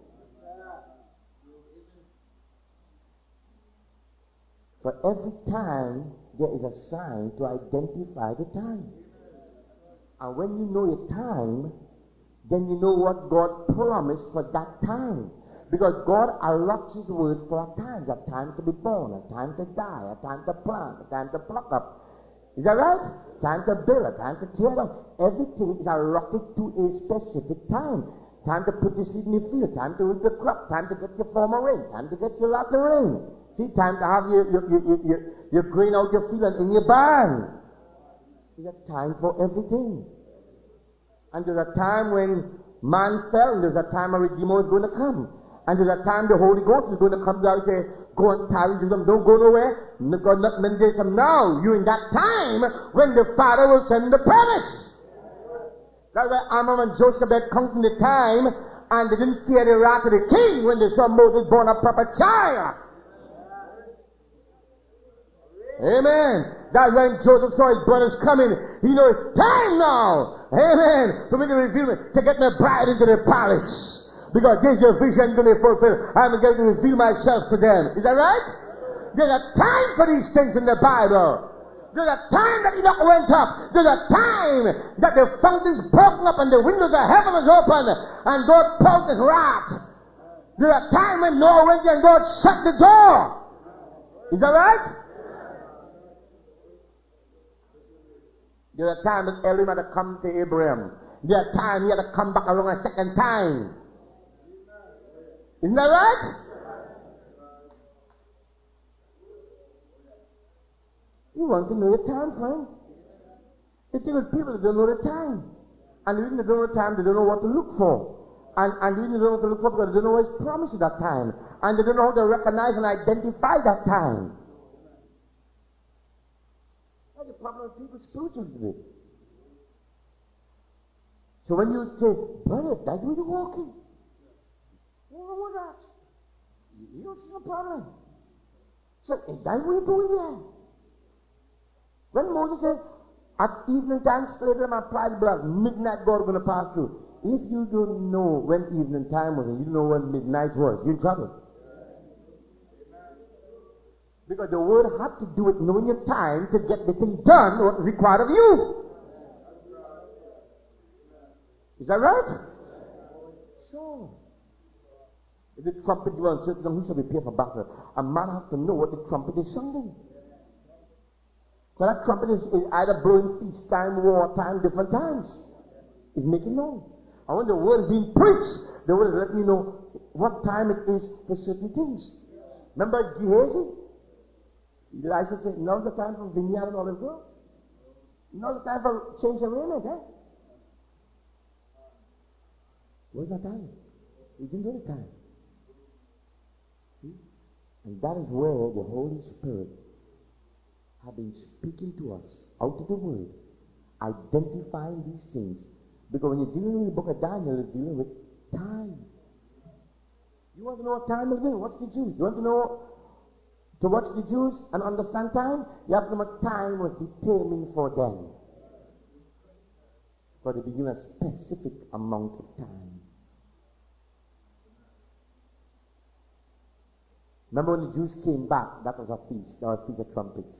For every time, there is a sign to identify the time. And when you know your time, then you know what God promised for that time. Because God allots His word for a time. A time to be born, a time to die, a time to plant, a time to pluck up. Is that right? Time to build, a time to tear down. Everything is allotted to a specific time. Time to put your seed in the field, time to reap the crop, time to get your former rain, time to get your latter rain. See, time to have your, your, your, your, your, your grain out your field and in your barn. There's a time for everything. And there's a time when man fell, and there's a time a Redeemer is going to come. And there's a time the Holy Ghost is going to come down and say, go and tarry to them, don't go nowhere. God, not many days from now, you're in that time when the Father will send the promise. That's why Amram and Joseph had come from the time, and they didn't fear the wrath of the king when they saw Moses born a proper child. Amen. That's when Joseph saw his brothers coming. He knows it's time now. Amen. For me to reveal me, to get my bride into the palace. Because this is your vision going to be fulfilled. I'm going to reveal myself to them. Is that right? There's a time for these things in the Bible. There's a time that Enoch went up. There's a time that the fountains broken up and the windows of heaven was opened and God poured His wrath. There's a time when Noah went there and God shut the door. Is that right? There's a time that Elohim had to come to Abraham. There's a time he had to come back along a second time. Isn't that right? You want to know your time, friend. The thing with people that don't know the time. And the reason they don't know the time, they don't know what to look for. And, and the reason they don't know what to look for because they don't know what is promised at that time. And they don't know how to recognize and identify that time. That's the problem with people spiritually today. So when you say, brother, that's where you're walking. What's wrong with that? You don't see no problem. So that's what you're doing there. When Moses said, at evening time, slay them and apply the blood, midnight God is going to pass through. If you don't know when evening time was and you don't know when midnight was, you're in trouble. Because the word had to do with knowing your time to get the thing done what was required of you. Is that right? Sure. If the trumpet was says, who shall be paid for battle? A man has to know what the trumpet is sounding. So that trumpet is, is either blowing feast time, war time, different times. It's making known. And when the word is being preached, the word is letting you know what time it is for certain things. Remember Gehazi? Elisha said, now's the time for vineyard and olive grove. Now's the time for change of raiment, eh? What's that time? We didn't know the time. See? And that is where the Holy Spirit has been speaking to us out of the Word, identifying these things, Because when you're dealing with the book of Daniel, you're dealing with time. You want to know what time is doing? Watch the Jews. You want to know to watch the Jews and understand time? You have to know what time was determined for them. For they begin a specific amount of time. Remember when the Jews came back, that was a feast. That was a feast of trumpets.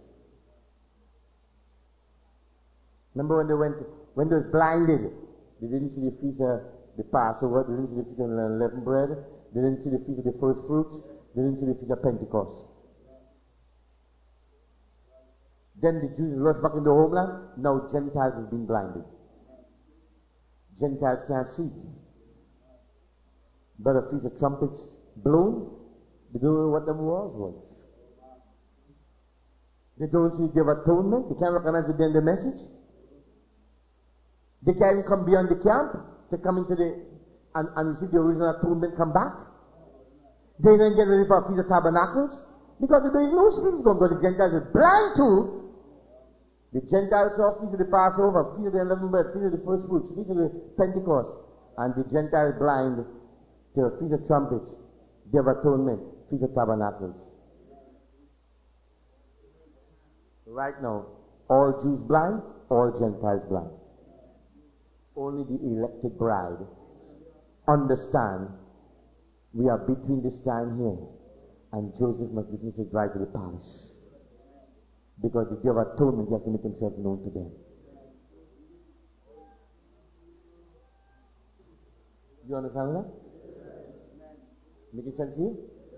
Remember when they went, when they were blinded, they didn't see the feast of the Passover, they didn't see the feast of unleavened bread, they didn't see the feast of the first fruits, they didn't see the feast of Pentecost. Then the Jews rushed back in the homeland. Now Gentiles have been blinded. Gentiles can't see. But a feast of trumpets blown, they don't know what the wars was. They don't see the Day of Atonement. They can't recognize the day and the message. They can't even come beyond the camp to come into the and, and receive the original atonement, come back. They then get ready for a Feast of Tabernacles because they don't know who's going to go. The Gentiles are blind too. The Gentiles saw Feast of the Passover, Feast of the Unleavened Bread, Feast of the First Fruits, Feast of the Pentecost, and the Gentiles blind to Feast of Trumpets, Day of Atonement, Feast of Tabernacles. Right now, all Jews blind, all Gentiles blind. Only the elected bride understand we are between this time here, and Joseph must dismiss his bride to the palace. Because the Day of Atonement, he has to make himself known to them. You understand that? Making sense here?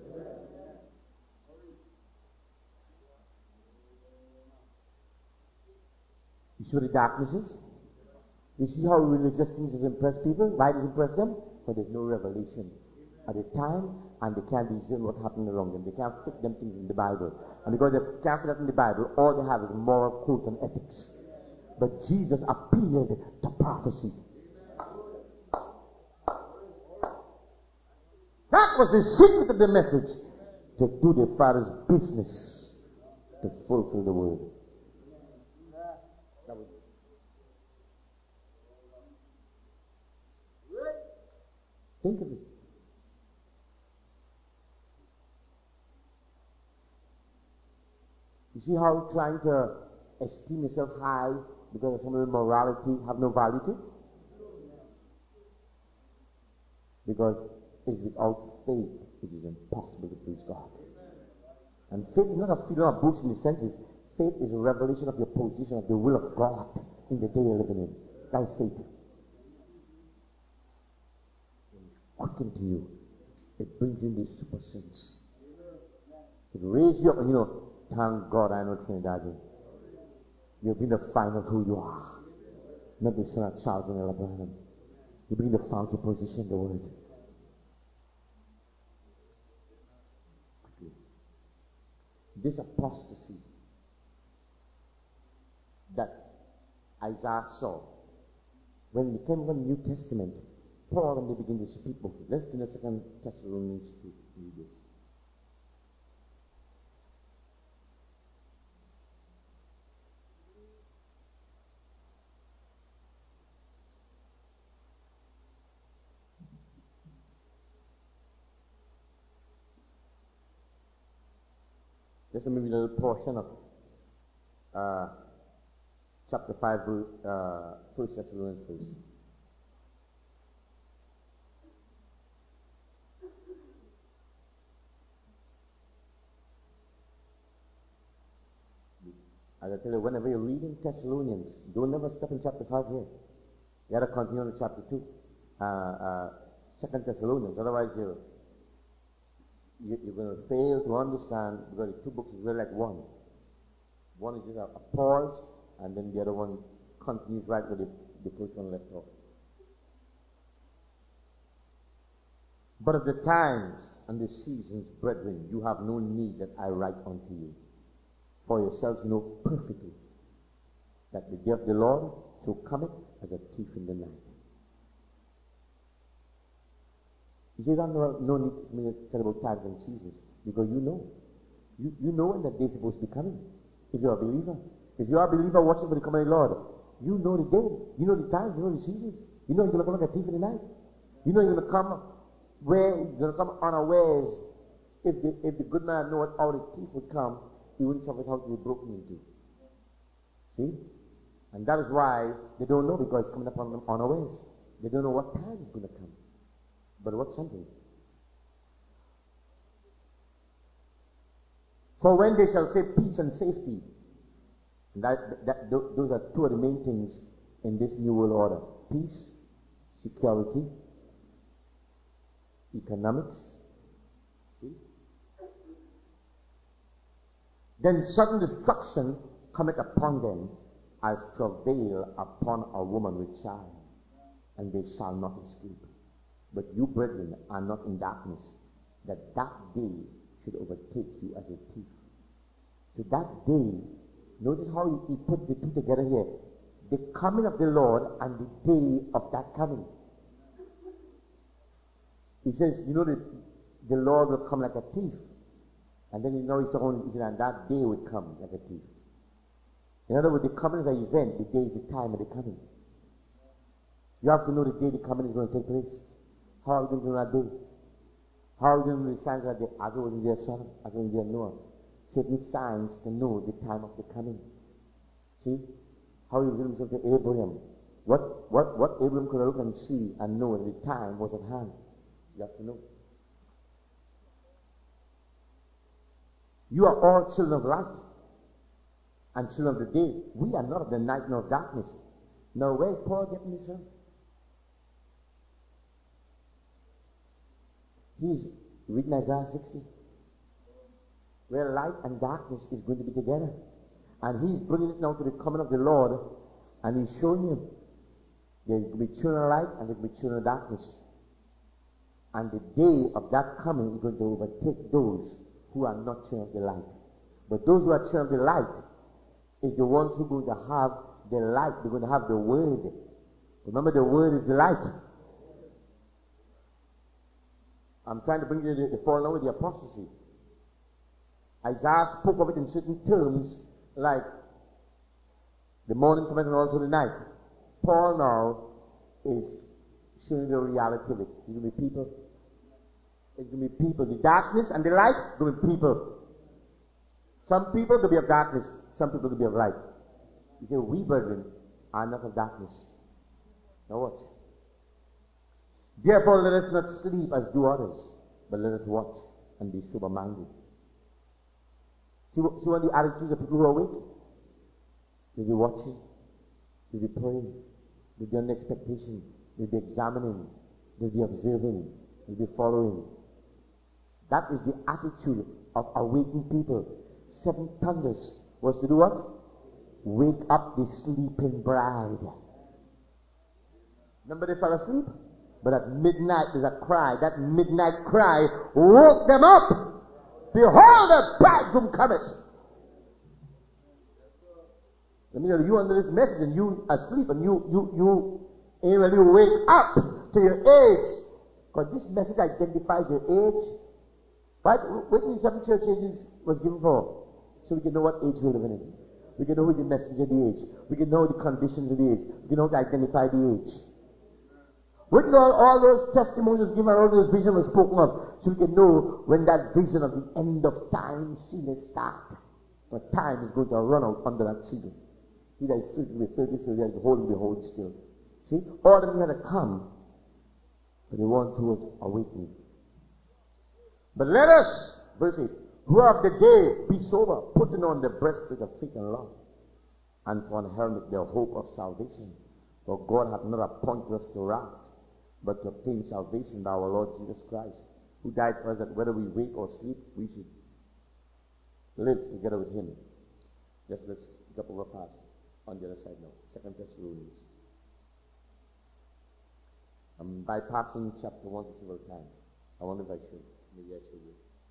You see what the darkness is? You see how religious things has impressed people? Why does it impress them? Because there's no revelation at the time, and they can't discern what's happening around them. They can't fit them things in the Bible. And because they can't fit that in the Bible, all they have is moral codes and ethics. But Jesus appealed to prophecy. That was the secret of the message. To do the Father's business. To fulfill the word. That was Think of it. You see how trying to esteem yourself high because of some of the morality have no value to it? Because it's without faith it is impossible to please God. And faith is not a feeling of books in the senses. Faith is a revelation of your position, of the will of God in the day you're living in. That is faith. Quicken to you. It brings you the super sense. It raises you up, and you know, thank God I know Trinidadian. You've been the find of who you are. Not the son of Charles and Ella Branham. You begin to find your position in the word. This apostasy that Isaiah saw when he came from the New Testament, Paul and they begin to speak book. Let's do the second Thessalonians two. Read this. Just maybe a little portion of uh, chapter five, uh, First Thessalonians first. As I tell you, whenever you're reading Thessalonians, don't never stop in chapter five here. You got to continue on to chapter two, uh, uh, Second Thessalonians. Otherwise, you're, you, you're going to fail to understand, because the two books is really like one. One is just a, a pause, and then the other one continues right where the, the first one left off. But of the times and the seasons, brethren, you have no need that I write unto you. For yourselves know perfectly that the day of the Lord so cometh as a thief in the night. You say, don't know, no need for me to tell about times and seasons, because you know. You, you know when that day is supposed to be coming, if you're a believer. If you're a believer watching for the coming of the Lord, you know the day, you know the times, you know the seasons. You know he's going to come like a thief in the night. You know he's going to come where he's going to come unawares. If the, if the good man knows how the thief would come, he wouldn't suffer his house to be broken into. See? And that is why they don't know, because it's coming upon them unawares. They don't know what time it's going to come. But what's something? For when they shall say peace and safety, and that, that, those are two of the main things in this new world order. Peace, security, economics. See? Then sudden destruction cometh upon them as travail upon a woman with child, and they shall not escape. But you, brethren, are not in darkness, that that day should overtake you as a thief. So that day, notice how he, he put the two together here. The coming of the Lord and the day of that coming. He says, you know, that the Lord will come like a thief. And then you know he's talking, he said, and that day would come like a thief. In other words, the coming is an event, the day is the time of the coming. You have to know the day the coming is going to take place. How are you going to know that day? How are you going to know the signs of that day? As it was in their son, as it was in their Noah. Certain signs to know the time of the coming. See? How you reveal himself to Abraham. What, what, what Abraham could look and see and know that the time was at hand. You have to know. You are all children of light and children of the day. We are not of the night nor of darkness. Now, where is Paul getting this from? He's reading Isaiah sixty, where light and darkness is going to be together. And he's bringing it now to the coming of the Lord, and he's showing you there's going to be children of light and there's going to be children of darkness. And the day of that coming is going to overtake those who are not children of the light. But those who are children of the light is the ones who are going to have the light. They're going to have the word. Remember, the word is the light. I'm trying to bring you to, to fall in love with the apostasy. Isaiah spoke of it in certain terms, like the morning cometh and also the night. Paul now is showing the reality of it. It's going to be people. It's going to be people. The darkness and the light, going to be people. Some people will be of darkness, some people will be of light. He said, we, brethren, are not of darkness. Now watch. Therefore, let us not sleep as do others, but let us watch and be sober-minded. See, see what the attitudes of people who are awake? They'll be watching, they'll be praying, they'll be under expectation, they'll be examining, they'll be observing, they'll be following. That is the attitude of awakened people. Seven thunders was to do what? Wake up the sleeping bride. Remember they fell asleep? But at midnight there's a cry. That midnight cry woke them up. Behold, the bridegroom cometh. Let me tell you, you under this message and you asleep and you you you ain't ready to wake up to your age. Because this message identifies your age. Right? What these seven church ages was given for? So we can know what age we're living in. We can know who the messenger of the age. We can know the conditions of the age. We can know how to identify the age. We can know all those testimonies given, all those visions were spoken of, so we can know when that vision of the end of time season start. But time is going to run out under that season. He that is filled with thirty, so he that is holding, behold still. See? All of them had to come for the ones who was awakening. But let us, verse eight, who of the day be sober, putting on the breastplate of faith and love, and for an helmet the hope of salvation. For God hath not appointed us to wrath, but to obtain salvation by our Lord Jesus Christ, who died for us, that whether we wake or sleep, we should live together with him. Just let's jump over past on the other side now. Second Thessalonians. I'm bypassing chapter one several times. I wonder if I should. Maybe I should.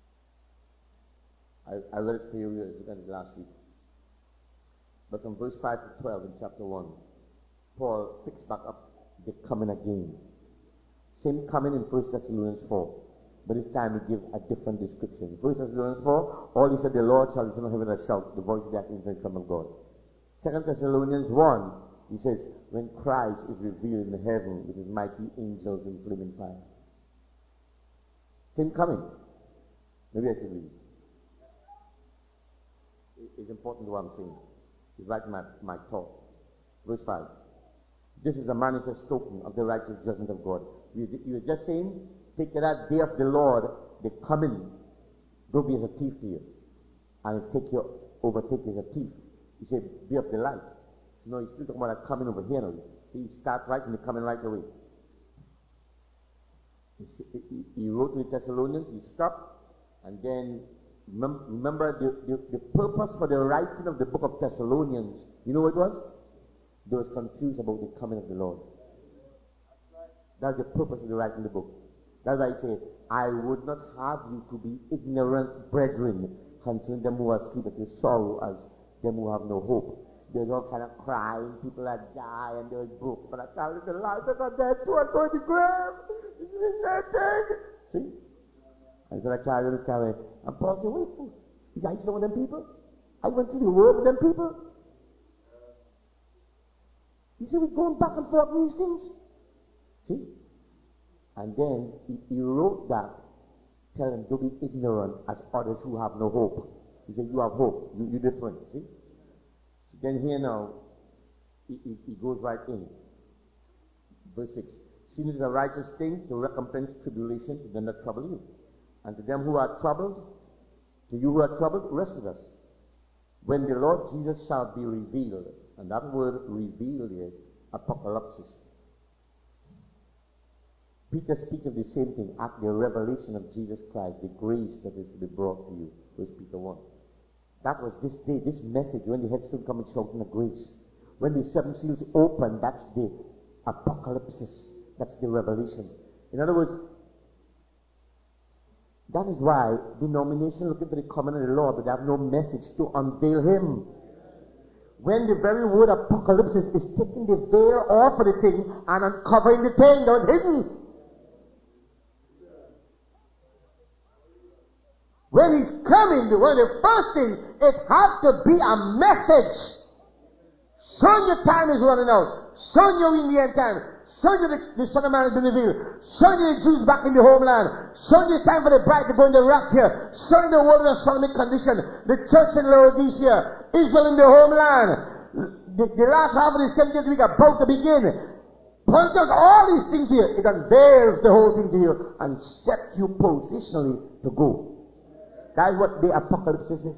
I, I read it for you last week. But from verse five to twelve in chapter one, Paul picks back up the coming again. Same coming in First Thessalonians four. But this time we give a different description. First Thessalonians four, all he said, the Lord shall listen of heaven and shout, the voice of the archangel and trumpet of God. Second Thessalonians one, He says, when Christ is revealed in heaven with his mighty angels in flaming fire. Same coming. Maybe I should read. It's important what I'm saying. It's like my, my thought. Verse five. This is a manifest token of the righteous judgment of God. You, you were just saying, take that day of the Lord, the coming. Don't be as a thief to you. And take your overtake you as a thief. He said, be of the light. So no, he's still talking about coming over here now. See, he starts right and he's coming right away. He, he, he wrote to the Thessalonians, he stopped, and then remember, remember the, the, the purpose for the writing of the book of Thessalonians. You know what it was? They was confused about the coming of the Lord. That's the purpose of the writing of the book. That's why he said, I would not have you to be ignorant brethren concerning them who are asleep at your sorrow as them who have no hope. There's all kind of crying, people that die and they're broke. But I tell you, the life that are dead too are going to the grave. It's the same thing. See? And so I tried to understand it. And Paul said, wait, is I still one of them people? I went to the world with them people. He said, we're going back and forth with these things. See? And then he, he wrote that, telling them, don't be ignorant as others who have no hope. He said, you have hope. You, you're different. See? So then here now, he, he, he goes right in. Verse six. Sin is a righteous thing to recompense tribulation to them that trouble you. And to them who are troubled, to you who are troubled, rest with us. When the Lord Jesus shall be revealed, and that word revealed is apocalypse. Peter speaks of the same thing at the revelation of Jesus Christ, the grace that is to be brought to you. First Peter one. That was this day, this message, when the headstone come and shouting of grace. When the seven seals open, that's the apocalypse. That's the revelation. In other words, that is why denomination looking for the coming of the Lord, but they have no message to unveil him. When the very word apocalypse is taking the veil off of the thing and uncovering the thing that was hidden. When he's coming, one of the first things, it has to be a message. Son, your time is running out. Son, you're in the end time. Son, you the, the Son of Man has been revealed. Son, you the Jews back in the homeland. Son, it's time for the bride to go in the rapture. Son, the world in a solemn condition. The church in Laodicea. Israel in the homeland. The, the last half of the seventieth week about to begin. Point out all these things here. It unveils the whole thing to you and sets you positionally to go. That's what the apocalypse is.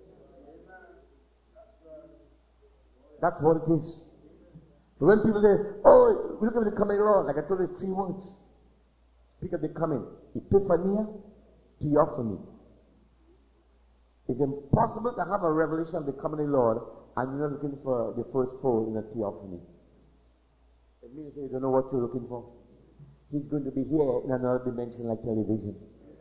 That's what it is. So when people say, oh, look at the coming Lord, like I told you, three words. Speak of the coming. Epiphania, theophany. It's impossible to have a revelation of the coming Lord and you're not looking for the first fold in a theophany. It means you don't know what you're looking for. He's going to be here in another dimension like television.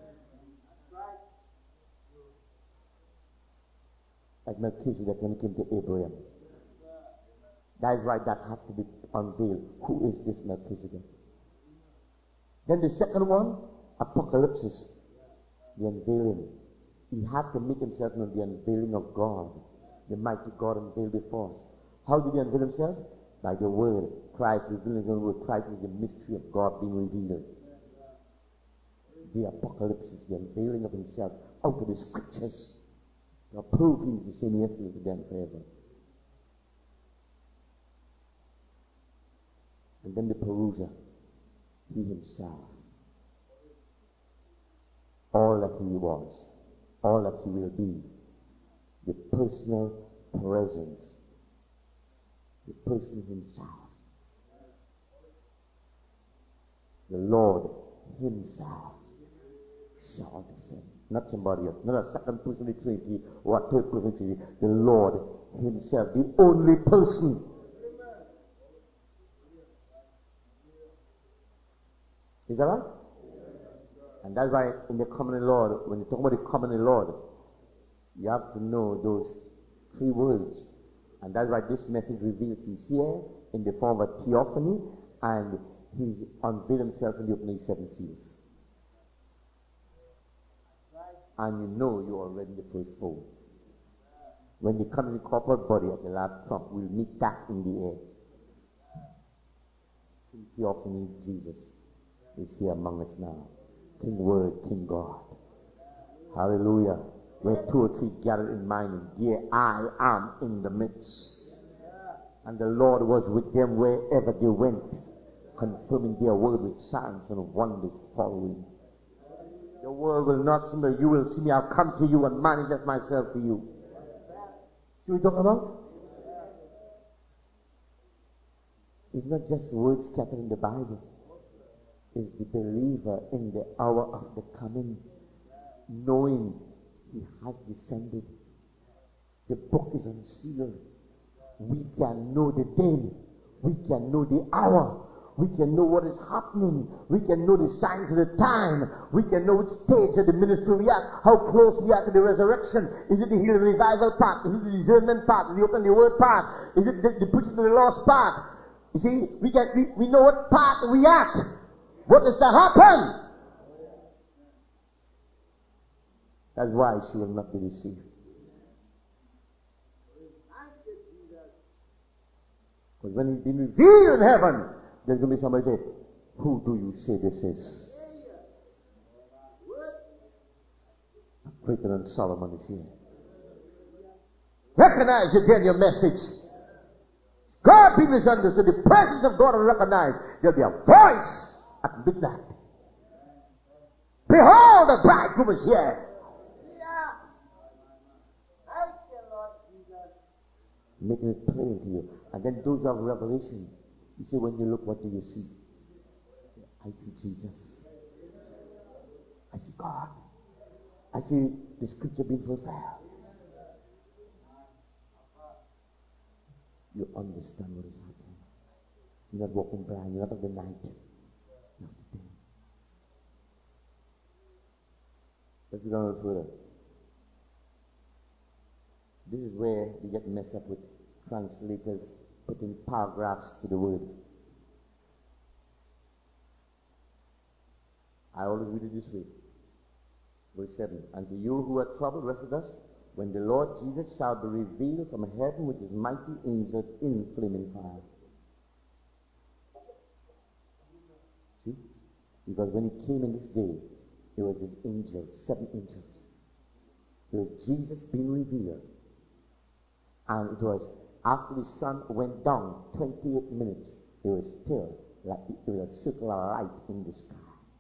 Like Melchizedek when he came to Abraham. That is right, that had to be unveiled. Who is this Melchizedek? Then the second one, apocalypse, the unveiling. He had to make himself known, the unveiling of God, the mighty God unveiled before us. How did he unveil himself? By the word. Christ revealing his own word. Christ is the mystery of God being revealed. The apocalypse, the unveiling of himself out of the scriptures. To prove he is the same yesterday, today, and forever. And then the Perusia, he himself. All that he was, all that he will be. The personal presence. The person himself. The Lord himself shall descend. Not somebody else, not a second person of the Trinity or a third person of the Trinity. The Lord himself, the only person. Is that right? And that's why in the common Lord, when you talk about the common Lord, you have to know those three words. And that's why this message reveals he's here in the form of a theophany and he's unveiled himself in the opening seven seals. And you know you're already in the first fold. When they come in the corporate body at the last trump, we'll meet that in the air. King Theophany Jesus is here among us now. King Word, King God. Hallelujah. Where two or three gathered in my name, here I am in the midst. And the Lord was with them wherever they went, confirming their word with signs and wonders following. The world will not see me, you will see me. I'll come to you and manifest myself to you. See what we're talking about? It's not just words scattered in the Bible. It's the believer in the hour of the coming, knowing he has descended. The book is unsealed. We can know the day. We can know the hour. We can know what is happening. We can know the signs of the time. We can know which stage of the ministry we are, how close we are to the resurrection. Is it the healing revival part? Is it the discernment part? Is it the open the word part? Is it the, the preaching to the lost part? You see, we can we, we know what part we at. What is to happen? That's why she will not be deceived. Because when he's been revealed in heaven, there's going to be somebody say, who do you say this is? Greater than Solomon is here. Recognize again your message. God be misunderstood. The presence of God will recognize. There'll be a voice at midnight. Behold, the bridegroom is here. Making it plain to you. And then those who have revelation, you say, when you look, what do you see? I see Jesus. I see God. I see the scripture being fulfilled. You understand what is happening. You're not walking blind. You're not of the night. You're of the day. Let's go a little further. This is where we get messed up with translators putting paragraphs to the word. I always read it this way. Verse seven. And to you who are troubled, rest with us, when the Lord Jesus shall be revealed from heaven with his mighty angels in flaming fire. See? Because when he came in this day, it was his angels, seven angels. It was Jesus being revealed. And it was after the sun went down twenty-eight minutes, it was still like it was a circle of light in the sky.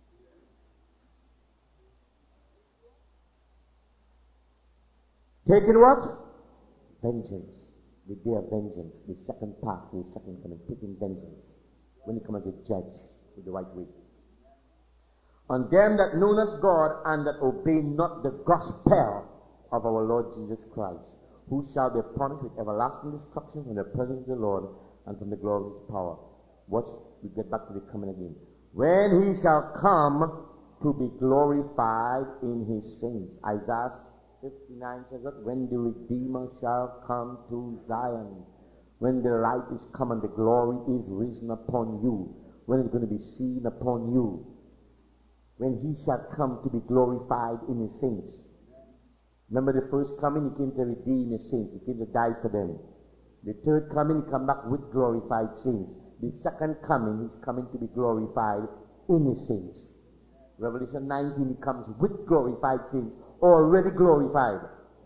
Taking what? Vengeance. The day of vengeance. The second part, the second coming. Taking vengeance. When he comes as a judge with the right way. On them that know not God and that obey not the gospel of our Lord Jesus Christ, who shall be punished with everlasting destruction from the presence of the Lord and from the glory of his power. Watch, we get back to the coming again. When he shall come to be glorified in his saints. Isaiah fifty-nine says that when the Redeemer shall come to Zion, when the light is come and the glory is risen upon you, when it's going to be seen upon you, when he shall come to be glorified in his saints. Remember the first coming, he came to redeem his saints. He came to die for them. The third coming, he come back with glorified saints. The second coming, he's coming to be glorified in his saints. Revelation nineteen, he comes with glorified saints, already glorified.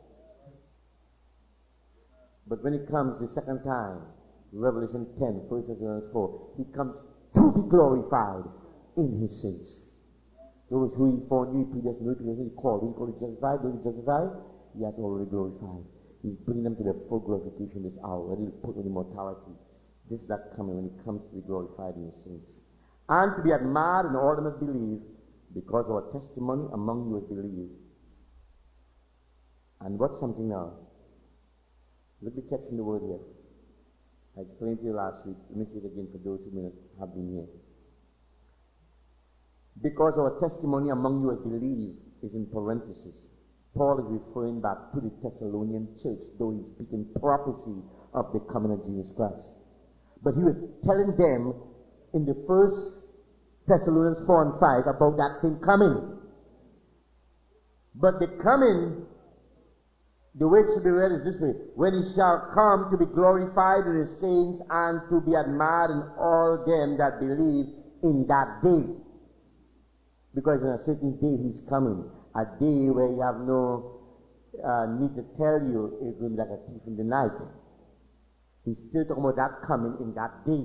But when he comes the second time, Revelation ten, First Thessalonians four, he comes to be glorified in his saints. Those who he foreknew, he predestined, he called, he called, he justified, those he justified, he has already glorified. He's bringing them to their full glorification this hour, ready to put on immortality. This is that coming when he comes to be glorified in his saints. And to be admired, and all them that believe, because our testimony among you is believed. And what's something now? Let me catch in the word here. I explained to you last week. Let me say it again for those who may not have been here. Because our testimony among you as believed is in parenthesis. Paul is referring back to the Thessalonian church, though he's speaking prophecy of the coming of Jesus Christ. But he was telling them in the first Thessalonians four and five about that same coming. But the coming The way it should be read is this way. When he shall come to be glorified in his saints and to be admired in all them that believe in that day. Because in a certain day he's coming. A day where you have no uh, need to tell you it's going to be like a thief in the night. He's still talking about that coming in that day.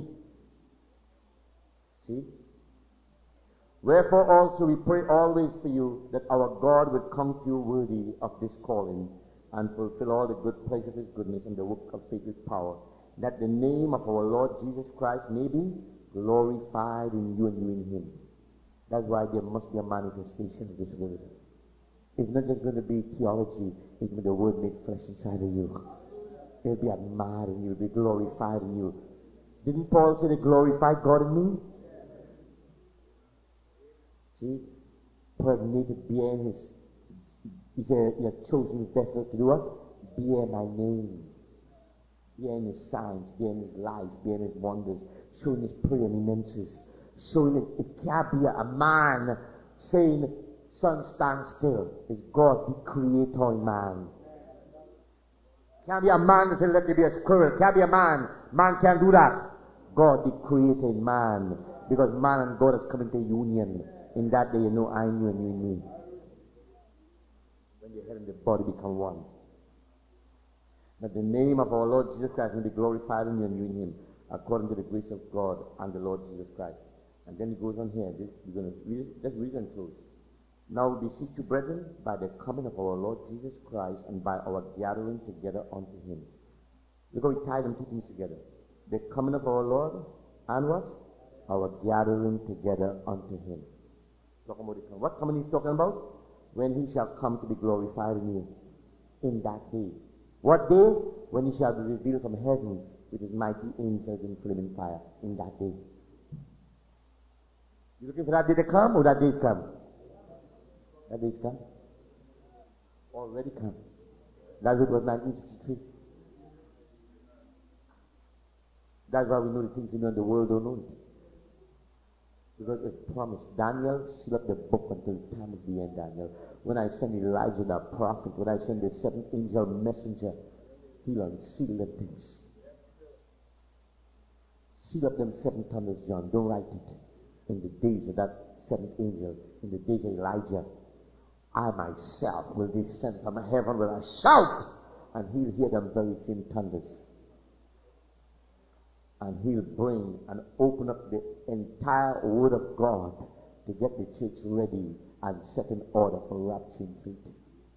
See? Wherefore also we pray always for you that our God would come to you worthy of this calling and fulfill all the good pleasure of his goodness and the work of faith with power, that the name of our Lord Jesus Christ may be glorified in you and you in him. That's why there must be a manifestation of this word. It's not just going to be theology, it's going to be the word made flesh inside of you. It'll be admired in you, it'll be glorified in you. Didn't Paul say they glorified God in me? See? Pregnated bearing his, he said, you have chosen his vessel to do what? Bear my name. Bearing his signs, bearing his life, bearing his wonders, showing his preeminences, showing it, it can't be a man saying, sun stand still. It's God, the creator in man. Can't be a man that says, let there be a squirrel. Can't be a man. Man can't do that. God, the creator in man. Because man and God has come into union. In that day, you know, I knew and you and me. When the head and the body become one. That the name of our Lord Jesus Christ will be glorified in you and you in him, according to the grace of God and the Lord Jesus Christ. And then he goes on here. This, we're going to read it. Let's read and close. Now we beseech you, brethren, by the coming of our Lord Jesus Christ and by our gathering together unto him. Look how we tie them two things together. The coming of our Lord and what? Our gathering together unto him. Talking about the coming. What coming he's talking about? When he shall come to be glorified in you. In that day. What day? When he shall be revealed from heaven with his mighty angels in flaming fire. In that day. You looking for that day to come or that day's come? That day's come. Already come. That's what it was nineteen sixty-three. That's why we know the things we know in the world don't know it. Because it's promised. Daniel sealed up the book until the time of the end, Daniel. When I send Elijah the prophet, when I send the seventh angel messenger, he'll unseal the things. Seal up them seven thunders, John. Don't write it. In the days of that seventh angel, in the days of Elijah, I myself will descend from heaven with a shout, and he'll hear them very same thunders. And he'll bring and open up the entire Word of God to get the church ready and set in order for rapture and faith.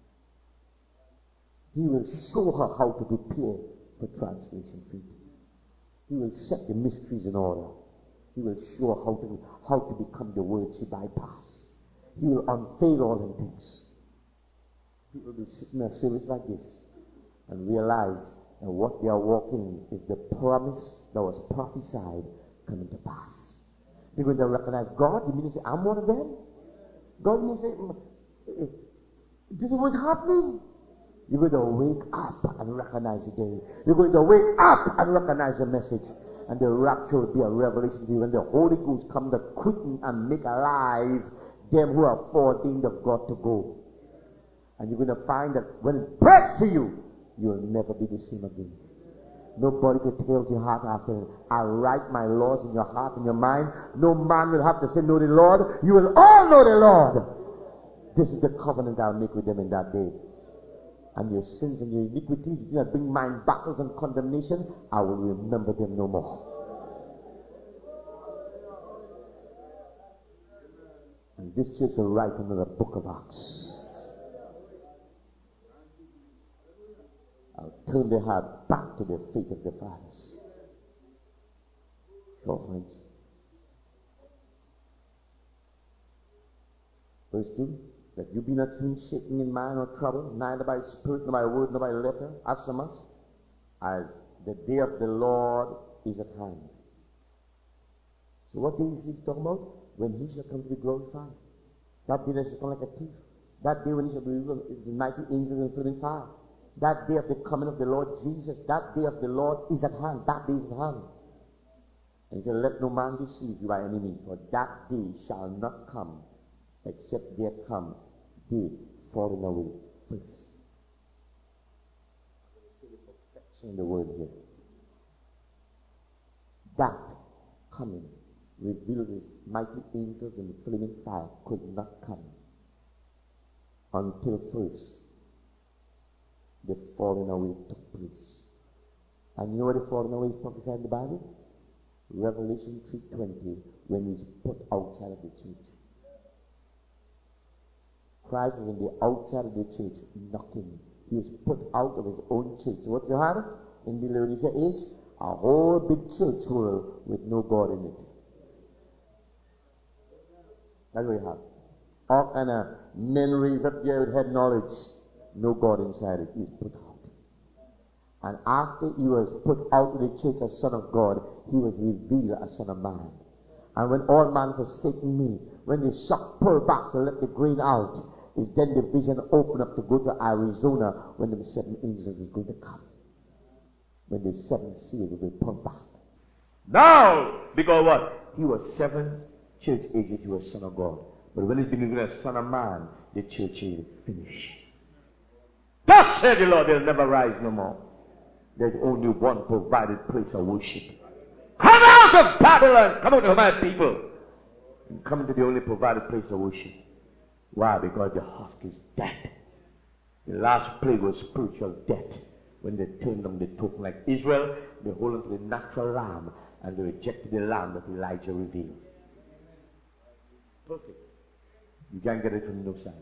He will show her how to prepare for translation faith. He will set the mysteries in order. He will show her how to, how to become the word she bypassed. He will unveil all them things. People will be sitting in a service like this and realize that what they are walking is the promise that was prophesied coming to pass. They're going to recognize God. You mean to say, I'm one of them? God means to say, this is what's happening. You're going to wake up and recognize the day. You're going to wake up and recognize the message. And the rapture will be a revelation to you when the Holy Ghost comes to quicken and make alive them who are foreordained of God to go. And you're going to find that when it's brought to you, you'll never be the same again. Nobody could tell your heart after, I write my laws in your heart and your mind. No man will have to say, know the Lord. You will all know the Lord. This is the covenant I'll make with them in that day. And your sins and your iniquities, if you not bring mind battles and condemnation, I will remember them no more. And this church will write another book of Acts. I'll turn their heart back to the faith of their fathers. Sure, friends. Verse two, that you be not soon shaken in mind or trouble, neither by spirit, nor by word, nor by letter, as from us, as the day of the Lord is at hand. So what day is he talking about? When he shall come to be glorified. That day that shall come like a thief. That day when he shall be revealed the mighty angels in flaming fire. That day of the coming of the Lord Jesus, that day of the Lord is at hand. That day is at hand. And he said, let no man deceive you by any means, for that day shall not come, except there come day falling away first. perfection of the word here. That coming revealed his mighty angels in the flaming fire could not come until first the falling away took place. And you know what the falling away is prophesied in the Bible? Revelation three twenty, when he's put outside of the church. Christ was in the outside of the church knocking. He was put out of his own church. What you had in the Laodicea age? A whole big church world with no God in it. That's what you have. All kind of men raised up there with head knowledge. No God inside it. He was put out. And after he was put out of the church as Son of God, he was revealed as Son of Man. And when all man forsaken me, when the shock pulled back to let the grain out, is then the vision opened up to go to Arizona when the seven angels is going to come. When the seven seals will be pulled back. Now, because what? He was seven church ages, he was Son of God. But when he's been given as Son of Man, the church age is finished. Thus said the Lord, They'll never rise no more. There's only one provided place of worship. come out of Babylon! Come out of my people! And come into the only provided place of worship. Why? Because the husk is dead. The last plague was spiritual death. When they turned on the token like Israel, they hold on to the natural lamb and they rejected the lamb that Elijah revealed. Perfect. You can't get it from no side.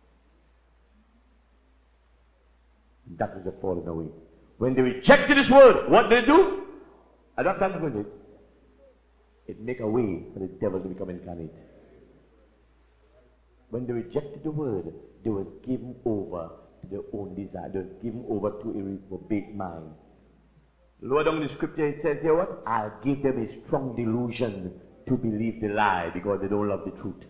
That is the falling away. When they rejected his word, what did they do? At that time, what did it? It make a way for the devil to become incarnate. When they rejected the word, they were given over to their own desire. They were given over to a reprobate mind. Lower down in the scripture, it says here what? I'll give them a strong delusion to believe the lie because they don't love the truth.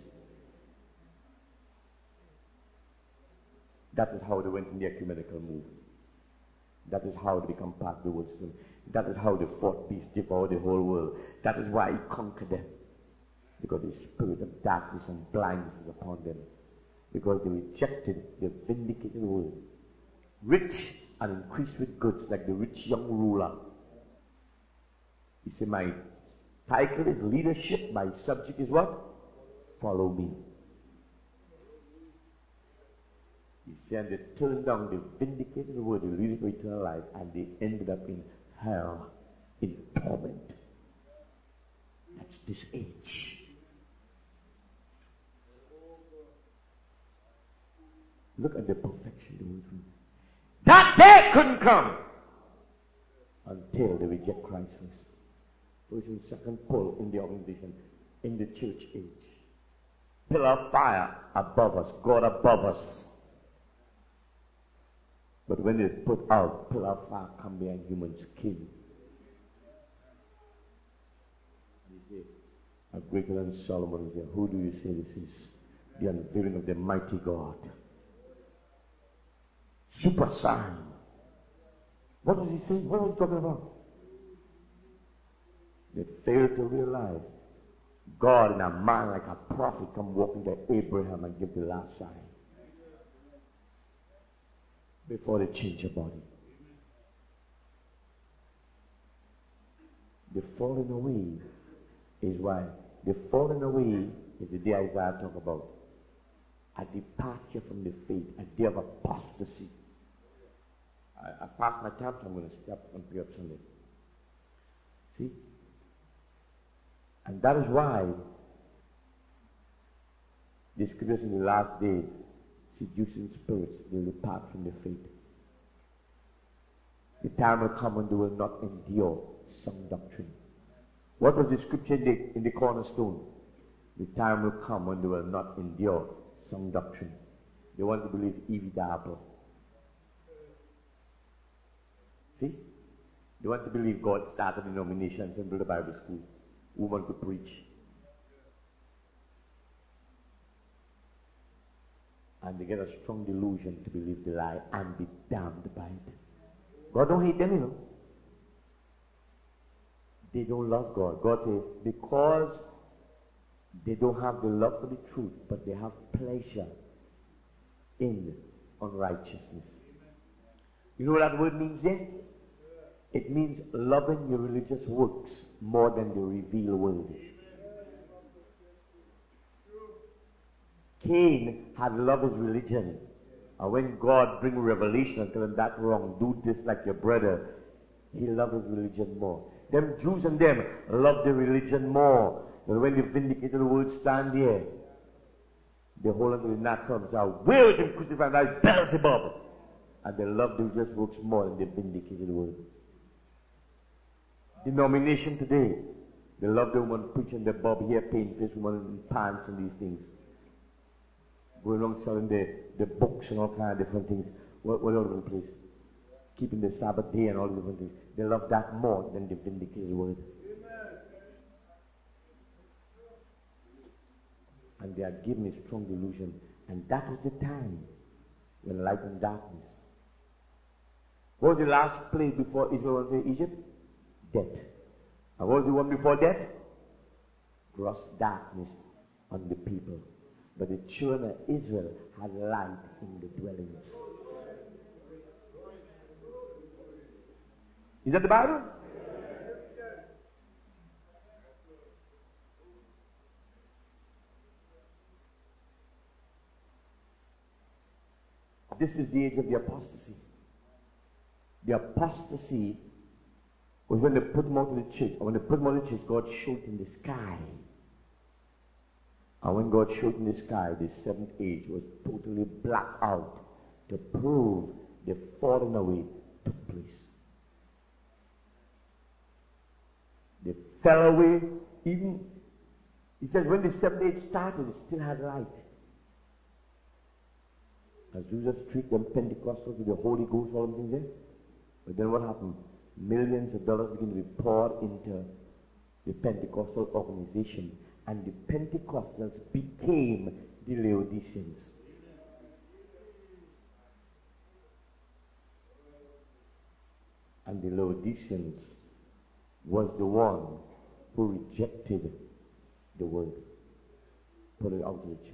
That is how they went in the ecumenical movement. That is how they become part of the world system. That is how the fourth beast devoured the whole world. That is why he conquered them. Because the spirit of darkness and blindness is upon them. Because they rejected the vindicated word. Rich and increased with goods, like the rich young ruler. He said, my title is leadership, my subject is what? Follow me. He said they turned down the vindicated word, the leadership of eternal life, and they ended up in hell, in torment. That's this age. Look at the perfection of the word. That day couldn't come until they reject Christ first. First and second pull in the organization, in the church age. Pillar of fire above us, God above us. But when it's put out, pillar of fire come behind human skin. You say, a greater than Solomon is there. Who do you say this is? The unveiling of the mighty God. Super sign. What was he saying? What was he talking about? They failed to realize God in a man like a prophet come walking to Abraham and give the last sign before they change your body. The falling away is why the falling away is the day Isaiah talk about. A departure from the faith, a day of apostasy. I, I passed my time, so I'm going to step and pray up Sunday. See? And that is why the scriptures in the last days, seducing spirits will depart from the faith. The time will come when they will not endure some doctrine. What was the scripture in the, in the cornerstone? The time will come when they will not endure some doctrine. They want to believe Eve is the apple. See? They want to believe God started denominations and built a Bible school. Woman could preach. And they get a strong delusion to believe the lie and be damned by it. God don't hate them, you know. They don't love God. God says, because they don't have the love for the truth, but they have pleasure in unrighteousness. You know what that word means then? It means loving your religious works more than the revealed word. Cain had loved his religion. And when God bring revelation and tell him that wrong, do this like your brother, he loved his religion more. Them Jews and them loved their religion more. And when they vindicated the word stand here, they hold on to the natural and say, where is him crucified? That is Beelzebub. And they loved the religious works more than they vindicated the word. Denomination today, they love the woman preaching the bob hair, paint face woman in pants and these things. Going around selling the, the books and all kinds of different things. What, what all over the place. Keeping the Sabbath day and all different things. They love that more than the vindicated word. And they are given a strong delusion. And that was the time when light and darkness. What was the last place before Israel went to Egypt? Death. And what was the one before death? Gross darkness on the people. But the children of Israel had light in the dwellings. Is that the Bible? This is the age of the apostasy. The apostasy was when they put them out of the church. And when they put them out of the church, God showed in the sky. And when God showed in the sky, the seventh age was totally blacked out to prove the falling away took place. They fell away. Even, he says, when the seventh age started, it still had light. Azusa Street, them Pentecostals with the Holy Ghost, all them things there. But then what happened? Millions of dollars began to be poured into the Pentecostal organization. And the Pentecostals became the Laodiceans. And the Laodiceans was the one who rejected the word, put it out of the church.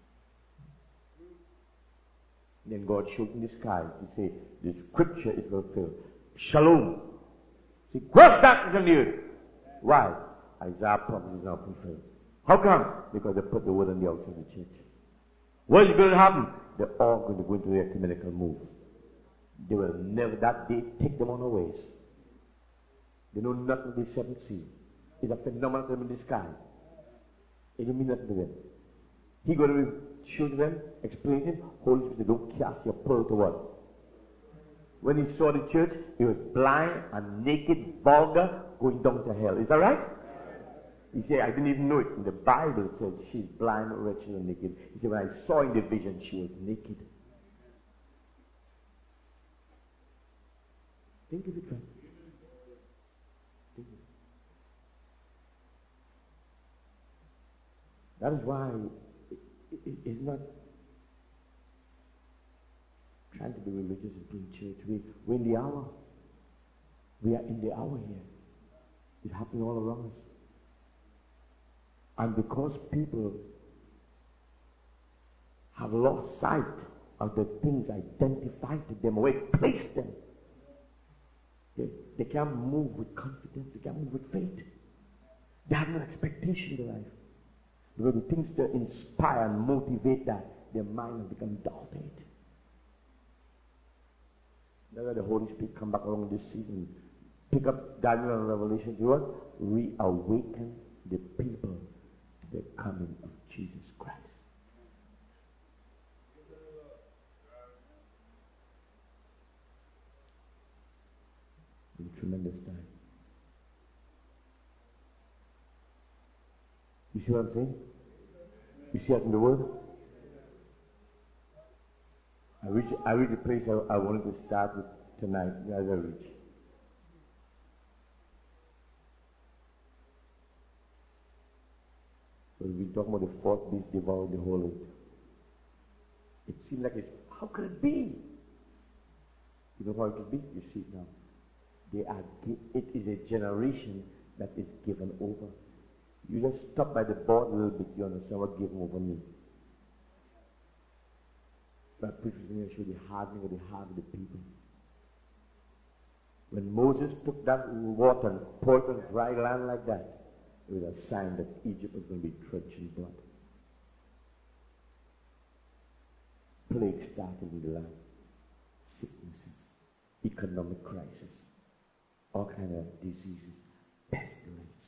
Then God showed in the sky, he said, the scripture is fulfilled. Shalom. See, gross darkness on the earth. Why? Isaiah prophecy is now fulfilled. How come? Because they put the word on the outside of the church. What is going to happen? They're all going to go into the ecumenical move. They will never, that day, take them unawares. They know nothing of the seventh seal. It's a phenomenon to them in the sky. It don't mean nothing to them. He got to show to them, explain to them, Holy Spirit said, don't cast your pearl to what? When he saw the church, he was blind and naked, vulgar, going down to hell. Is that right? He said, I didn't even know it. In the Bible it says she's blind, wretched, and naked. He said, when I saw in the vision, she was naked. Think of it, friends. Think of it. That is why it, it, it's not trying to be religious and bring church. We, we're in the hour. We are in the hour here. It's happening all around us. And because people have lost sight of the things identified to them, where it placed them, they, they can't move with confidence, they can't move with faith. They have no expectation in life. Because the things that inspire and motivate that, their mind has become daunted. That's why the Holy Spirit come back along this season. Pick up Daniel and Revelation. You what? Reawaken the people to the coming of Jesus Christ. In a tremendous time. You see what I'm saying? You see that in the Word? I reach, I reach a place I, I wanted to start with tonight as I reach. So we talk about the fourth beast devoured the whole earth. It seemed like it's, how could it be? You know how it could be? You see it now. They are, it is a generation that is given over. You just stop by the board a little bit, you understand what given over means. That preacher is going to show the hardening of the heart of the people. When Moses took that water and poured it on dry land like that, it was a sign that Egypt was going to be drenched in blood. Plague started in the land. Sicknesses, economic crisis, all kinds of diseases, pestilence.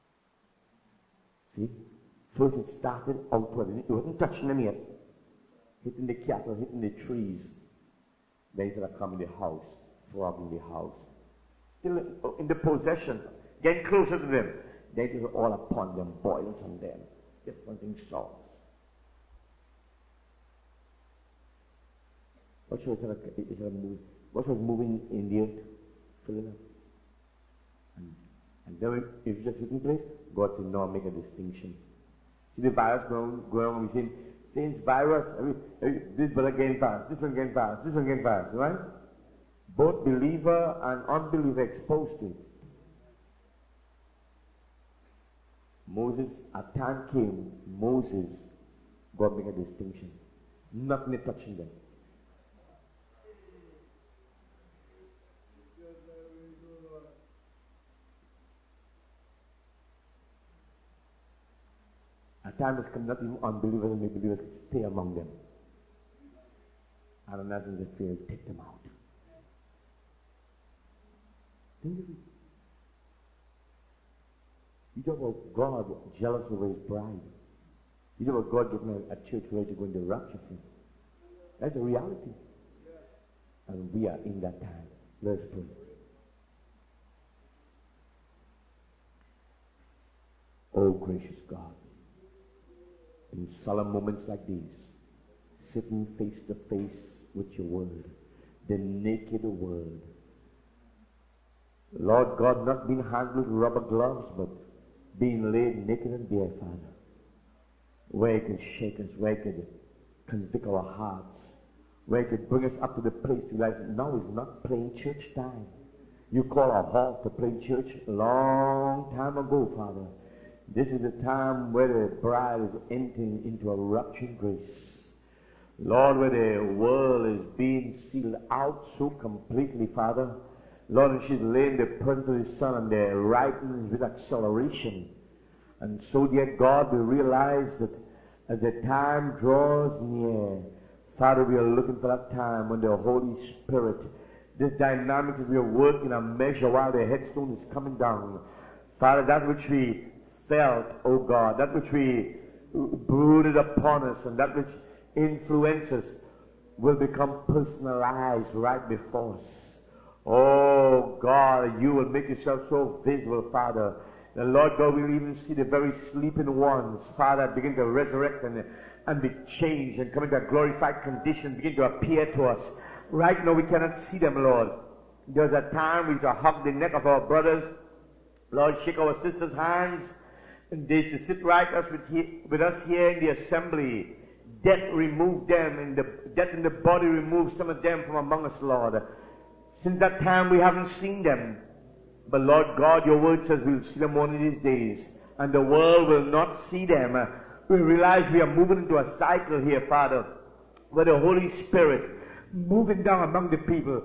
See? First it started outward. It wasn't touching them yet. Hitting the cattle, hitting the trees. Then he started coming in the house, frogging the house. Still in, in the possessions, getting closer to them. Then it was all upon them, boils on them, different insults. What was moving? What was moving in the earth? Filling up. And, and then if you just sit in place, God said, no, make a distinction. See the virus going, going on, we see, since virus, every, every, this brother getting virus, this one getting virus, this one getting virus, right? Both believer and unbeliever exposed to it. Moses, a time came, Moses, God make a distinction. Nothing touching them. A time has come, not even unbelievers and believers can stay among them. Ananias and Sapphira, take them out. Think of it. You talk about God jealous over his bride. You talk about God getting a, a church ready to go in the rapture for him. That's a reality. And we are in that time. Let's pray. Oh, gracious God. In solemn moments like these, sitting face to face with your word, the naked word. Lord God, not being handled with rubber gloves, but being laid naked and bare, Father. Where it can shake us, where it can convict our hearts, where it could bring us up to the place to realize now is not plain church time. You call a halt to plain church a long time ago, Father. This is the time where the bride is entering into a raptured grace. Lord, where the world is being sealed out so completely, Father. Lord, and she's laying the presence of the Son and the writing with acceleration. And so, dear God, we realize that as the time draws near, Father, we are looking for that time when the Holy Spirit, this dynamics that we are working a measure while the headstone is coming down. Father, that which we felt, oh God, that which we brooded upon us and that which influences will become personalized right before us. Oh God, you will make yourself so visible, Father. The Lord God will even see the very sleeping ones, Father, begin to resurrect and, and be changed and come into a glorified condition, begin to appear to us. Right now we cannot see them, Lord. There's a time we shall hug the neck of our brothers, Lord, shake our sisters' hands, and they should sit right us with, he, with us here in the assembly. Death remove them, and the death in the body remove some of them from among us, Lord. Since that time we haven't seen them. But Lord God, your word says we'll see them one of these days, and the world will not see them. We realize we are moving into a cycle here, Father, where the Holy Spirit moving down among the people.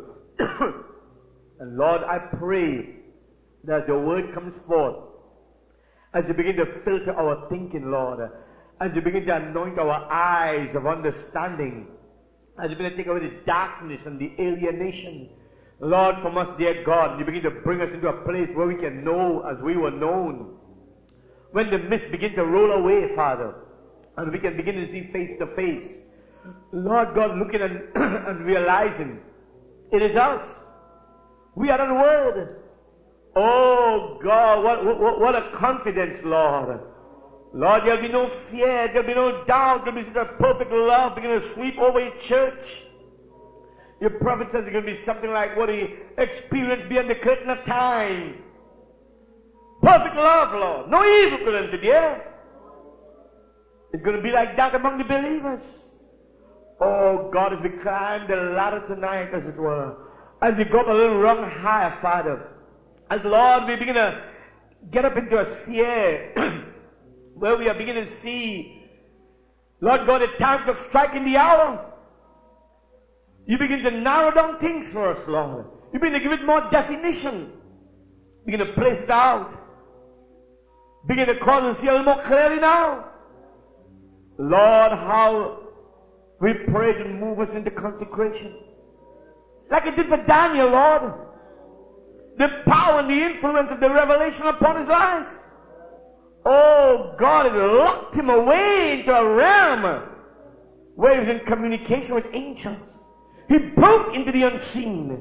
And Lord, I pray that your word comes forth as you begin to filter our thinking, Lord, as you begin to anoint our eyes of understanding, as you begin to take away the darkness and the alienation, Lord, from us, dear God, you begin to bring us into a place where we can know as we were known. When the mist begin to roll away, Father, and we can begin to see face to face, Lord God, looking and, and realizing it is us. We are the Word. Oh God, what, what, what a confidence, Lord. Lord, there'll be no fear, there'll be no doubt, there'll be such a perfect love beginning to sweep over your church. Your prophet says it's going to be something like what he experienced beyond the curtain of time. Perfect love, Lord. No evil could enter there. It's going to be like that among the believers. Oh God, as we climb the ladder tonight, as it were, as we go up a little rung higher, Father, as Lord, we begin to get up into a sphere where we are beginning to see, Lord God, the time of striking the hour. You begin to narrow down things for us, Lord. You begin to give it more definition. Begin to place it out. Begin to cause us to see a little more clearly now. Lord, how we pray to move us into consecration. Like it did for Daniel, Lord. The power and the influence of the revelation upon his life. Oh God, it locked him away into a realm where he was in communication with angels. He broke into the unseen.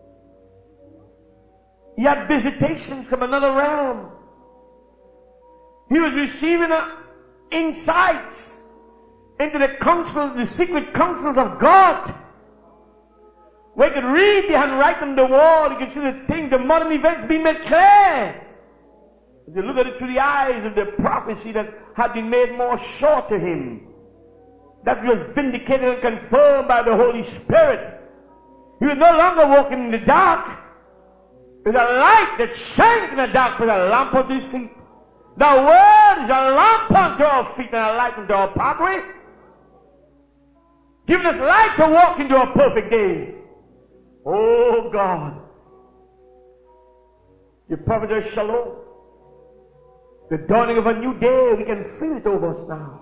He had visitations from another realm. He was receiving uh, insights into the counsels, the secret counsels of God. Where he could read the handwriting on the wall, he could see the things, the modern events being made clear. As you look at it through the eyes of the prophecy that had been made more sure to him. That was vindicated and confirmed by the Holy Spirit. He was no longer walking in the dark. There's a light that shines in the dark with a lamp unto his feet. The Word is a lamp unto our feet and a light unto our pathway. Giving us light to walk into a perfect day. Oh God. You promised us shalom. The dawning of a new day, we can feel it over us now.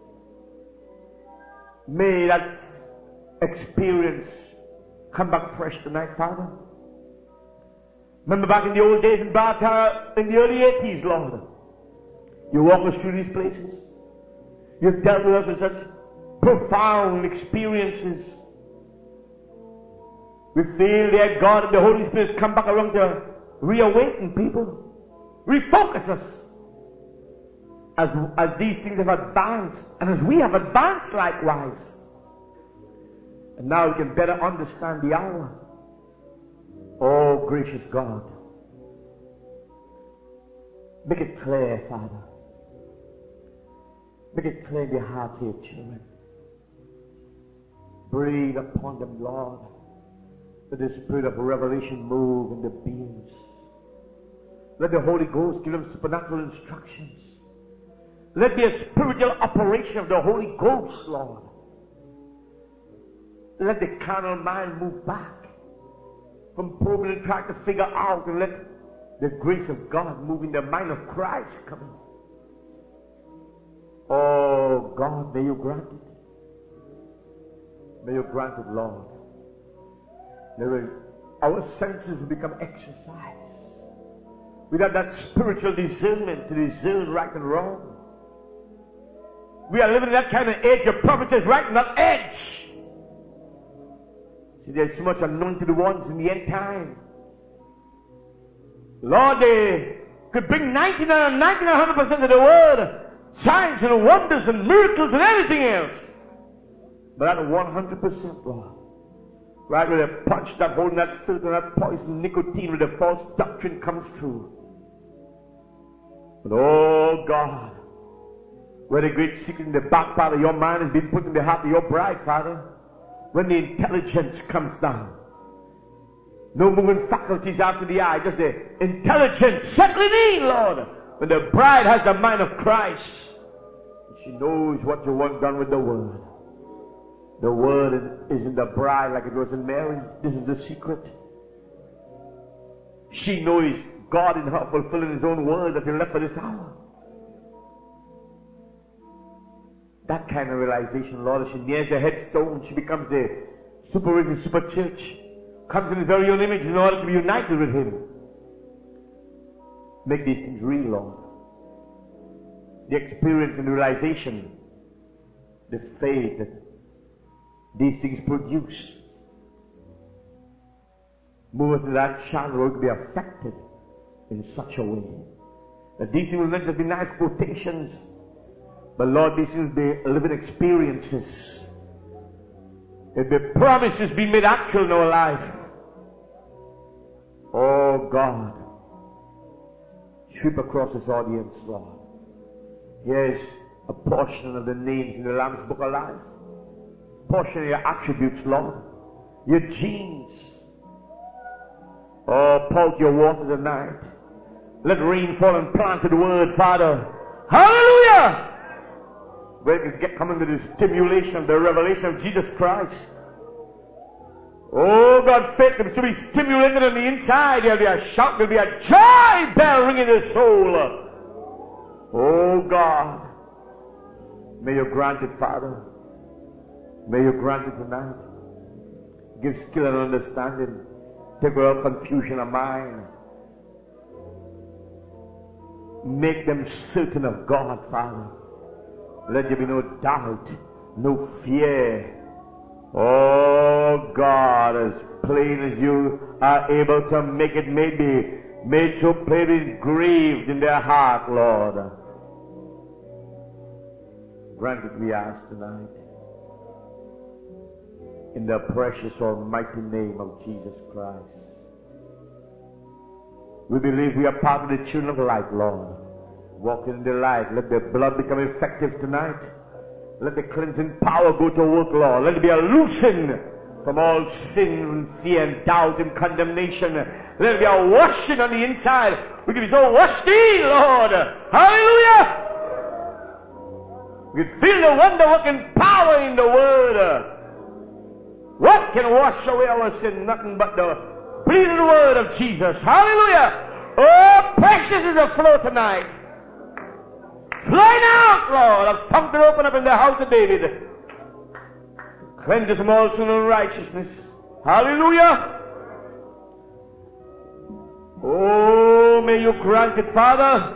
May that experience come back fresh tonight, Father. Remember back in the old days in Bartow, in the early eighties, Lord. You walk us through these places. You've dealt with us with such profound experiences. We feel that God and the Holy Spirit come back around to reawaken people. Refocus us. As, as these things have advanced, and as we have advanced likewise. And now we can better understand the hour. Oh, gracious God. Make it clear, Father. Make it clear in the hearts of your children. Breathe upon them, Lord. Let the spirit of revelation move in their beings. Let the Holy Ghost give them supernatural instructions. Let there be a spiritual operation of the Holy Ghost, Lord. Let the carnal mind move back from probing and trying to figure out, and let the grace of God move in the mind of Christ come in. Oh God, may you grant it. May you grant it, Lord. May our senses become exercised. We have that spiritual discernment to discern right and wrong. We are living in that kind of age of prophets right in that edge. See, there's so much anointed ones in the end time. Lord, they could bring ninety-nine, ninety-nine, one hundred percent of the word, signs and wonders and miracles and everything else. But at one hundred percent, Lord, right where the punch, that hole, that filter, that poison, nicotine, where the false doctrine comes through. But oh God, where the great secret in the back part of your mind has been put in the heart of your bride, Father. When the intelligence comes down. No moving faculties after the eye, just the intelligence settling in, Lord. When the bride has the mind of Christ, she knows what you want done with the Word. The Word is in the bride like it was in Mary. This is the secret. She knows God in her fulfilling His own Word that He left for this hour. That kind of realization, Lord, as she nears the headstone, she becomes a super rich, super church. Comes in His very own image in order to be united with Him. Make these things real, Lord. The experience and the realization, the faith that these things produce. Move us to that channel where we can be affected in such a way that these things will not just be nice quotations, but Lord, these things will be living experiences. If the promises be made actual in our life. Oh God, sweep across this audience, Lord. Here's a portion of the names in the Lamb's Book of Life. Portion of your attributes, Lord. Your genes. Oh, pour your water tonight. Let rain fall and plant the word, Father. Hallelujah! Where you can get come into the stimulation, the revelation of Jesus Christ. Oh God, faith to be stimulated on the inside. There'll be a shout, there'll be a joy bell ringing in the soul. Oh God, may you grant it, Father. May you grant it tonight. Give skill and understanding. Take away confusion of mind. Make them certain of God, Father. Let there be no doubt, no fear. Oh God, as plain as you are able to make it, may be made so plainly engraved in their heart, Lord. Grant it, we ask tonight. In the precious almighty name of Jesus Christ. We believe we are part of the children of light, Lord. Walking in the light. Let the blood become effective tonight. Let the cleansing power go to work, Lord. Let it be a loosing from all sin and fear and doubt and condemnation. Let it be a washing on the inside. We can be so washed in, Lord. Hallelujah! We can feel the wonder-working power in the Word. What can wash away our sin? Nothing but the bleeding word of Jesus. Hallelujah! Oh, precious is the flow tonight. Flowing out, Lord. A fountain open up in the house of David. Cleanse us from all sin and unrighteousness. Hallelujah! Oh, may you grant it, Father.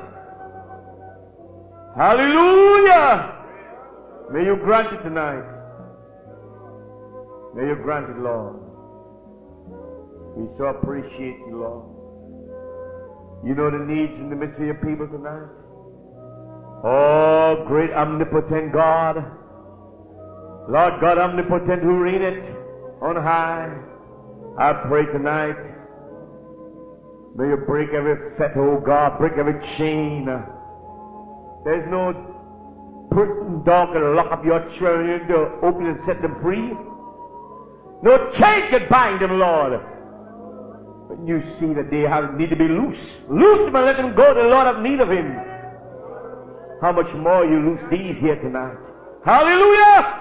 Hallelujah! May you grant it tonight. May you grant it, Lord. We so appreciate you, Lord. You know the needs in the midst of your people tonight. Oh, great omnipotent God. Lord God omnipotent who reigneth on high. I pray tonight. May you break every fetter, oh God. Break every chain. There's no putting dog and lock up your children to open and set them free. No chain can bind them, Lord. When you see that they have need to be loose, loose them and let them go. The Lord have need of him. How much more you loose these here tonight. Hallelujah!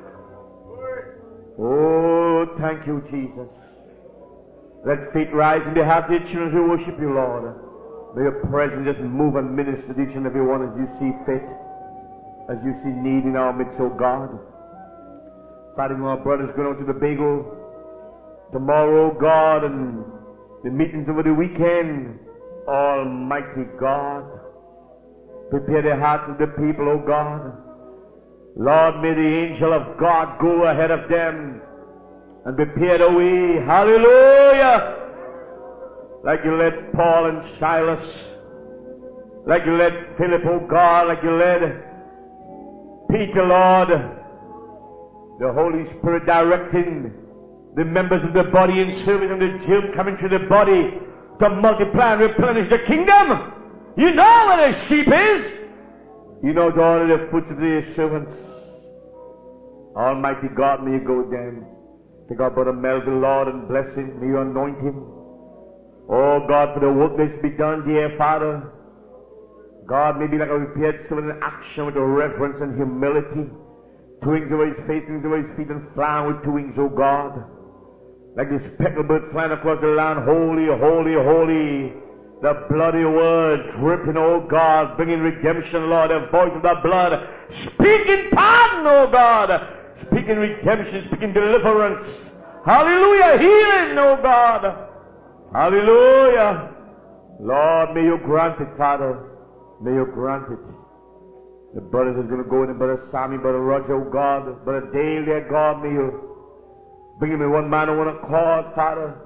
Oh, thank you, Jesus. Let faith rise in behalf of your children who worship you, Lord. May your presence just move and minister to each and every one as you see fit, as you see need in our midst, oh God. Father, our brothers going out to the bagel tomorrow, God, and the meetings over the weekend. Almighty God, prepare the hearts of the people, oh God. Lord, may the angel of God go ahead of them and prepare the way. Hallelujah! Like you led Paul and Silas, like you led Philip, oh God, like you led Peter, Lord. The Holy Spirit directing the members of the body in service and the germ coming through the body to multiply and replenish the kingdom. You know where the sheep is. You know the order of the foot of the servants. Almighty God, may you go with them. Take our brother Melville, Lord, and bless him. May you anoint him. Oh God, for the work that's to be done, dear Father. God, may be like a prepared servant in action with reverence and humility. Two wings over his face, wings over his feet, and flying with two wings, oh God. Like the speckled bird flying across the land, holy, holy, holy. The bloody word dripping, oh God, bringing redemption, Lord. The voice of the blood, speaking pardon, oh God. Speaking redemption, speaking deliverance. Hallelujah, healing, oh God. Hallelujah. Lord, may you grant it, Father. May you grant it. The brothers are going to go in, Brother Sammy, Brother Roger, oh God, Brother Dale, dear God, may you bring him in one man and one accord, Father.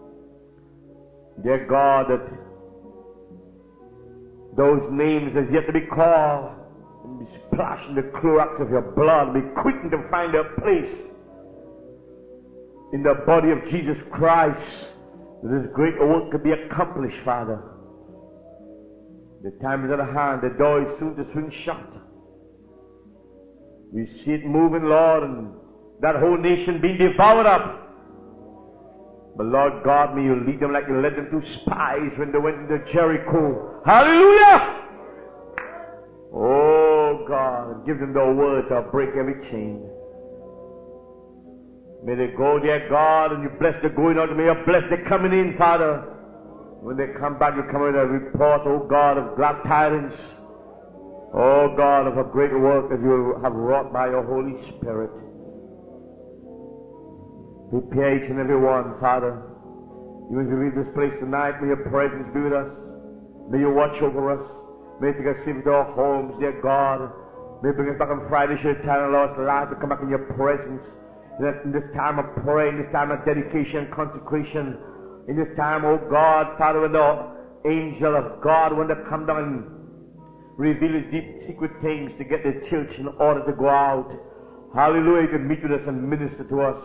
Dear God, that those names as yet to be called and be splashed in the Clorox of your blood, be quickened to find their place in the body of Jesus Christ, that this great work could be accomplished, Father. The time is at hand. The door is soon to swing shut. We see it moving, Lord, and that whole nation being devoured up. But Lord God, may you lead them like you led them to spies when they went into Jericho. Hallelujah! Oh God, give them the word to break every chain. May they go, dear God, and you bless the going out. May you bless the coming in, Father. When they come back, you come with a report, oh God, of glad tidings. Oh God, of a great work that you have wrought by your Holy Spirit. Prepare each and every one, Father. You will leave this place tonight. May your presence be with us. May you watch over us. May you take us safe to our homes, dear God. May you bring us back on Friday, should eternal lost life to come back in your presence. In this time of prayer, in this time of dedication, consecration, in this time, oh God, Father, when the angel of God, when they come down and reveal his deep secret things to get the church in order to go out. Hallelujah, you can meet with us and minister to us.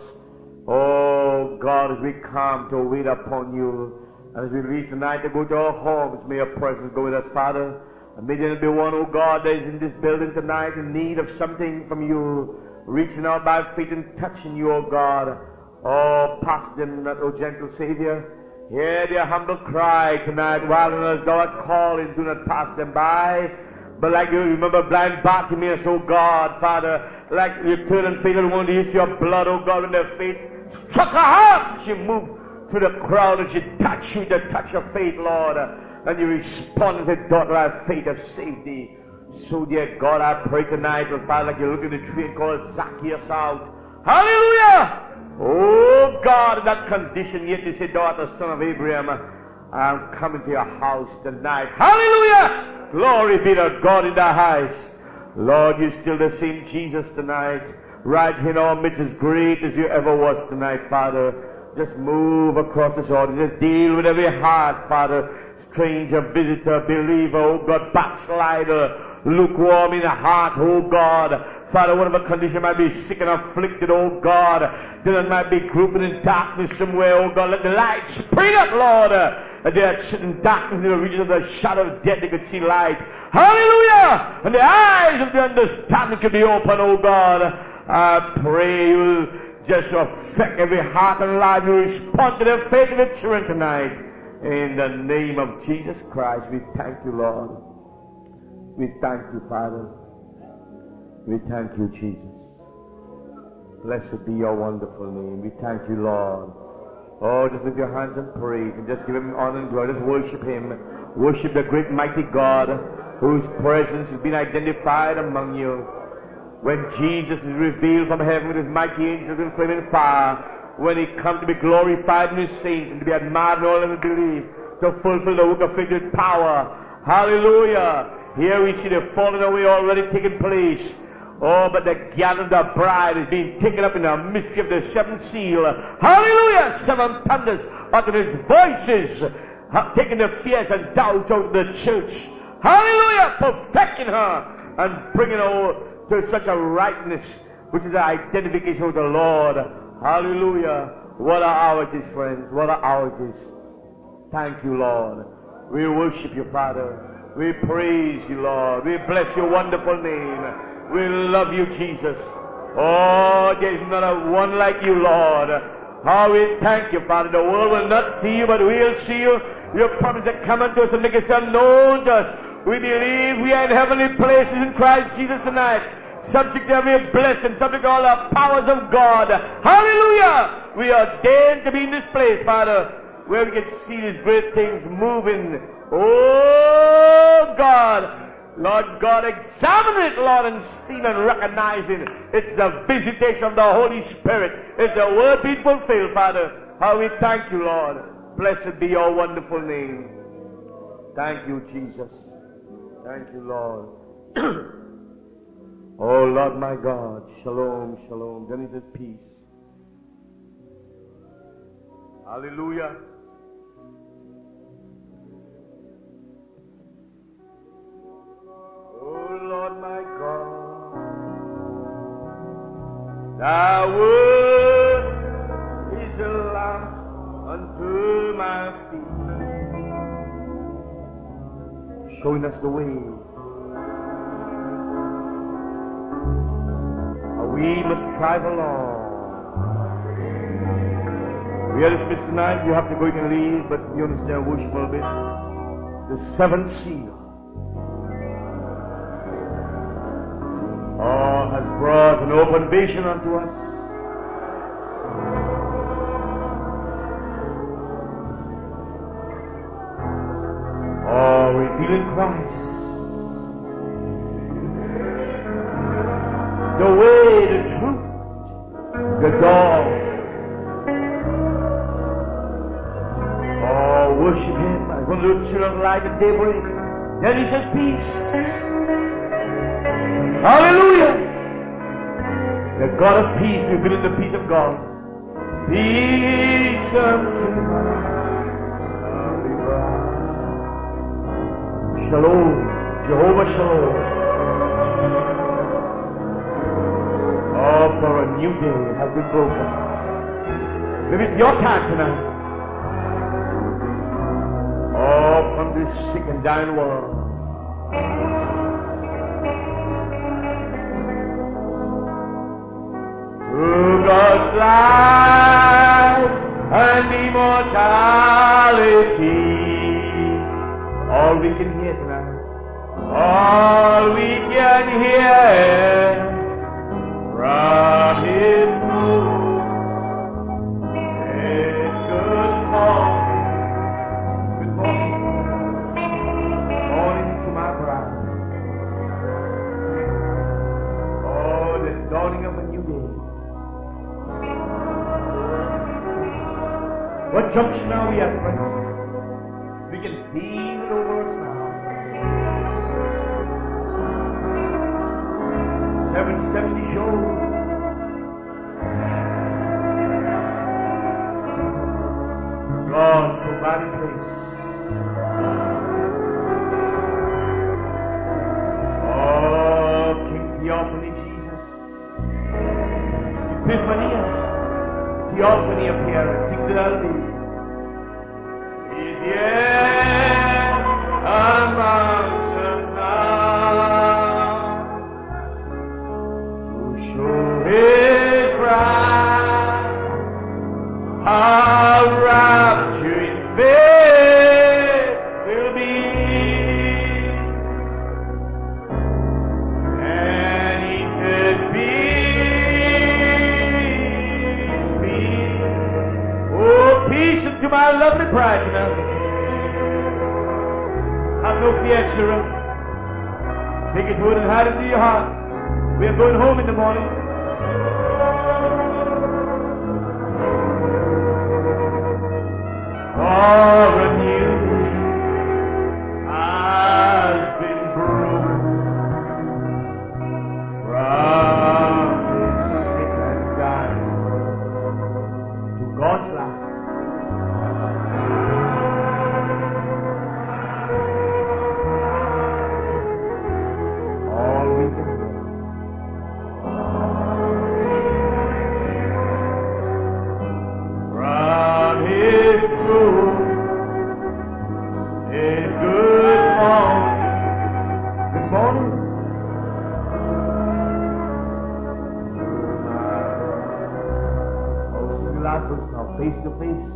Oh God, as we come to wait upon you, and as we leave tonight to go to our homes, may your presence go with us, Father. And may there be one, oh God, that is in this building tonight in need of something from you, reaching out by faith and touching you, oh God. Oh, pass them not, oh gentle Savior. Hear their humble cry tonight, while as thou art calling, do not pass them by. But like you remember blind Bartimaeus, oh God, Father, like you turned and faithful one to use your blood, oh God, when their faith struck her heart. She moved through the crowd and she touched you, the touch of faith, Lord. And you respond and said, daughter, I have faith, have saved thee. So, dear God, I pray tonight, oh Father, like you look at the tree and call Zacchaeus out. Hallelujah! Oh God, in that condition, yet you say, daughter, son of Abraham, I'm coming to your house tonight. Hallelujah! Glory be to God in the highest. Lord, you're still the same Jesus tonight. Right in our midst, as great as you ever was tonight, Father. Just move across this order. Just deal with every heart, Father. Stranger, visitor, believer, oh God, backslider, lukewarm in the heart, oh God. Father, whatever condition might be sick and afflicted, oh God. That might be grouping in darkness somewhere, oh God. Let the light spring up, Lord. And they are sitting in darkness in the region of the shadow of death, they could see light. Hallelujah! And the eyes of the understanding can be open, oh God. I pray you'll just affect every heart and life. You respond to the faith of the children tonight. In the name of Jesus Christ, we thank you, Lord. We thank you, Father. We thank you, Jesus. Blessed be your wonderful name. We thank you, Lord. Oh, just lift your hands and praise and just give him honor and glory. Just worship him. Worship the great mighty God whose presence has been identified among you. When Jesus is revealed from heaven with his mighty angels in flaming fire, when he comes to be glorified in his saints and to be admired in all that believe, to fulfill the work of faith with power. Hallelujah. Here we see the falling away already taking place. Oh, but the gathering of the bride is being taken up in the mystery of the seventh seal. Hallelujah! Seven thunders uttering its voices, taking the fears and doubts out of the church. Hallelujah! Perfecting her and bringing her to such a rightness, which is the identification of the Lord. Hallelujah. What an hour it is, friends. What an hour it is. Thank you, Lord. We worship you, Father. We praise you, Lord. We bless your wonderful name. We love you, Jesus. Oh, there is not a one like you, Lord. How we thank you, Father. The world will not see you, but we'll see you. Your promise to come unto us and make yourself known to us. We believe we are in heavenly places in Christ Jesus tonight. Subject to every blessing, subject to all the powers of God. Hallelujah! We are ordained to be in this place, Father, where we can see these great things moving. Oh, God! Lord God, examine it, Lord, and see and recognizing it's the visitation of the Holy Spirit. It's the word being fulfilled, Father. How we thank you, Lord. Blessed be your wonderful name. Thank you, Jesus. Thank you, Lord. Oh, Lord my God, shalom, shalom. Then is it peace. Hallelujah. Oh, Lord my God, thy word is a lamp unto my feet, showing us the way. We must travel on. We are dismissed tonight. You have to go, you can leave, but you understand, worship a little bit. The seventh seal. Oh, has brought an open vision unto us. revealing Christ. The way, the truth, the door. Oh, worship Him as one of those children of light at daybreak. Then He says peace. Hallelujah. The God of peace, revealing the peace of God. Peace unto my Shalom, Jehovah Shalom. Oh, for a new day has been broken. Maybe it's your time tonight. Oh, from this sick and dying world. Through God's life and immortality. All we can hear tonight, all we can hear from His throne is good morning, good morning, morning to my bride. Oh, the dawning of a new day. What junction are we at, friends? We can feel it over us now. Seven steps He showed. God's provided place. Oh, King Theophany Jesus. Epiphania. Theophany appearance. Tingdaldi. Is yet amongst us now to show His bride how rapture in faith will be, and He says, peace, peace, oh peace unto my lovely bride tonight. Have no fear, children. Take His word and hide it in your heart. We are going home in the morning. For a new day has been broken from this sick and dying to God's life. Face to face.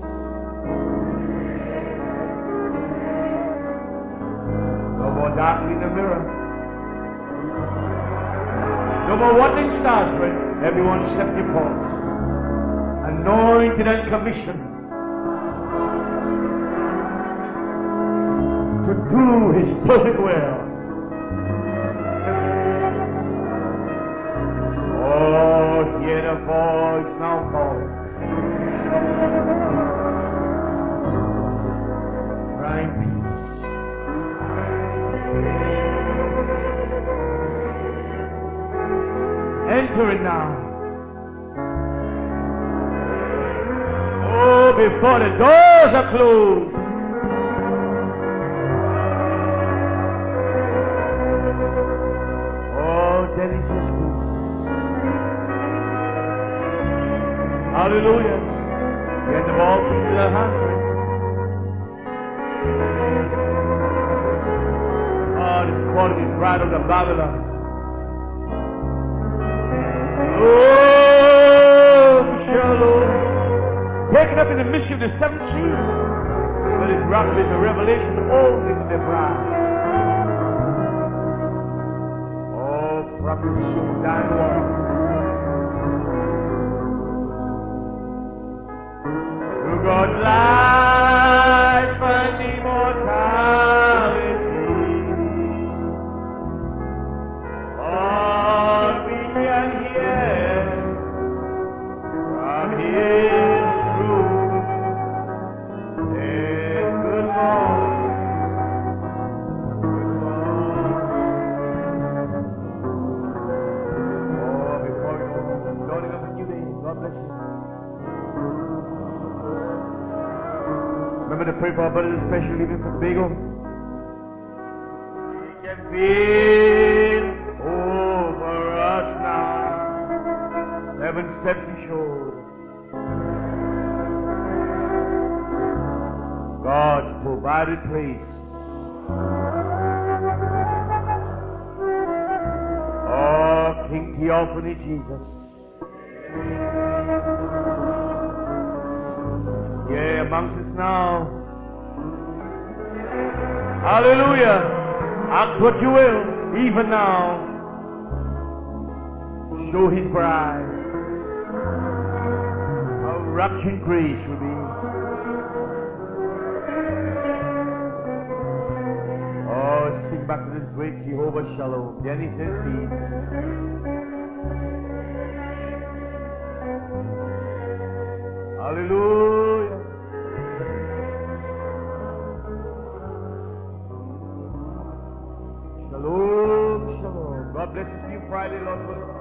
No more darkly in the mirror. No more wandering stars, friend. Everyone set your pulse. Anointed and commissioned to do His perfect will. Oh, hear the voice now calling. Crying peace. Enter it now. Oh, before the doors are closed. Oh, then He says peace. Hallelujah. Get the ball into their hands, friends. Oh, this quality is right out of Babylon. Oh, shalom. Taken up in the mystery of the seventh seal. But His rapture is a revelation only to the bride. Oh, from the soul dying world. God's life and immortality. for our brothers, especially living from Tobago. We can feel over us now. Seven steps he showed. God's provided place. Oh, King Theophany Jesus. Yeah, amongst us now. Hallelujah. Ask what you will, even now. Show his bride. How rapturing grace will be. Oh, sing back to this great Jehovah Shalom. Then he says these. Hallelujah. Shalom, shalom. God bless you. See you Friday, Lord willing.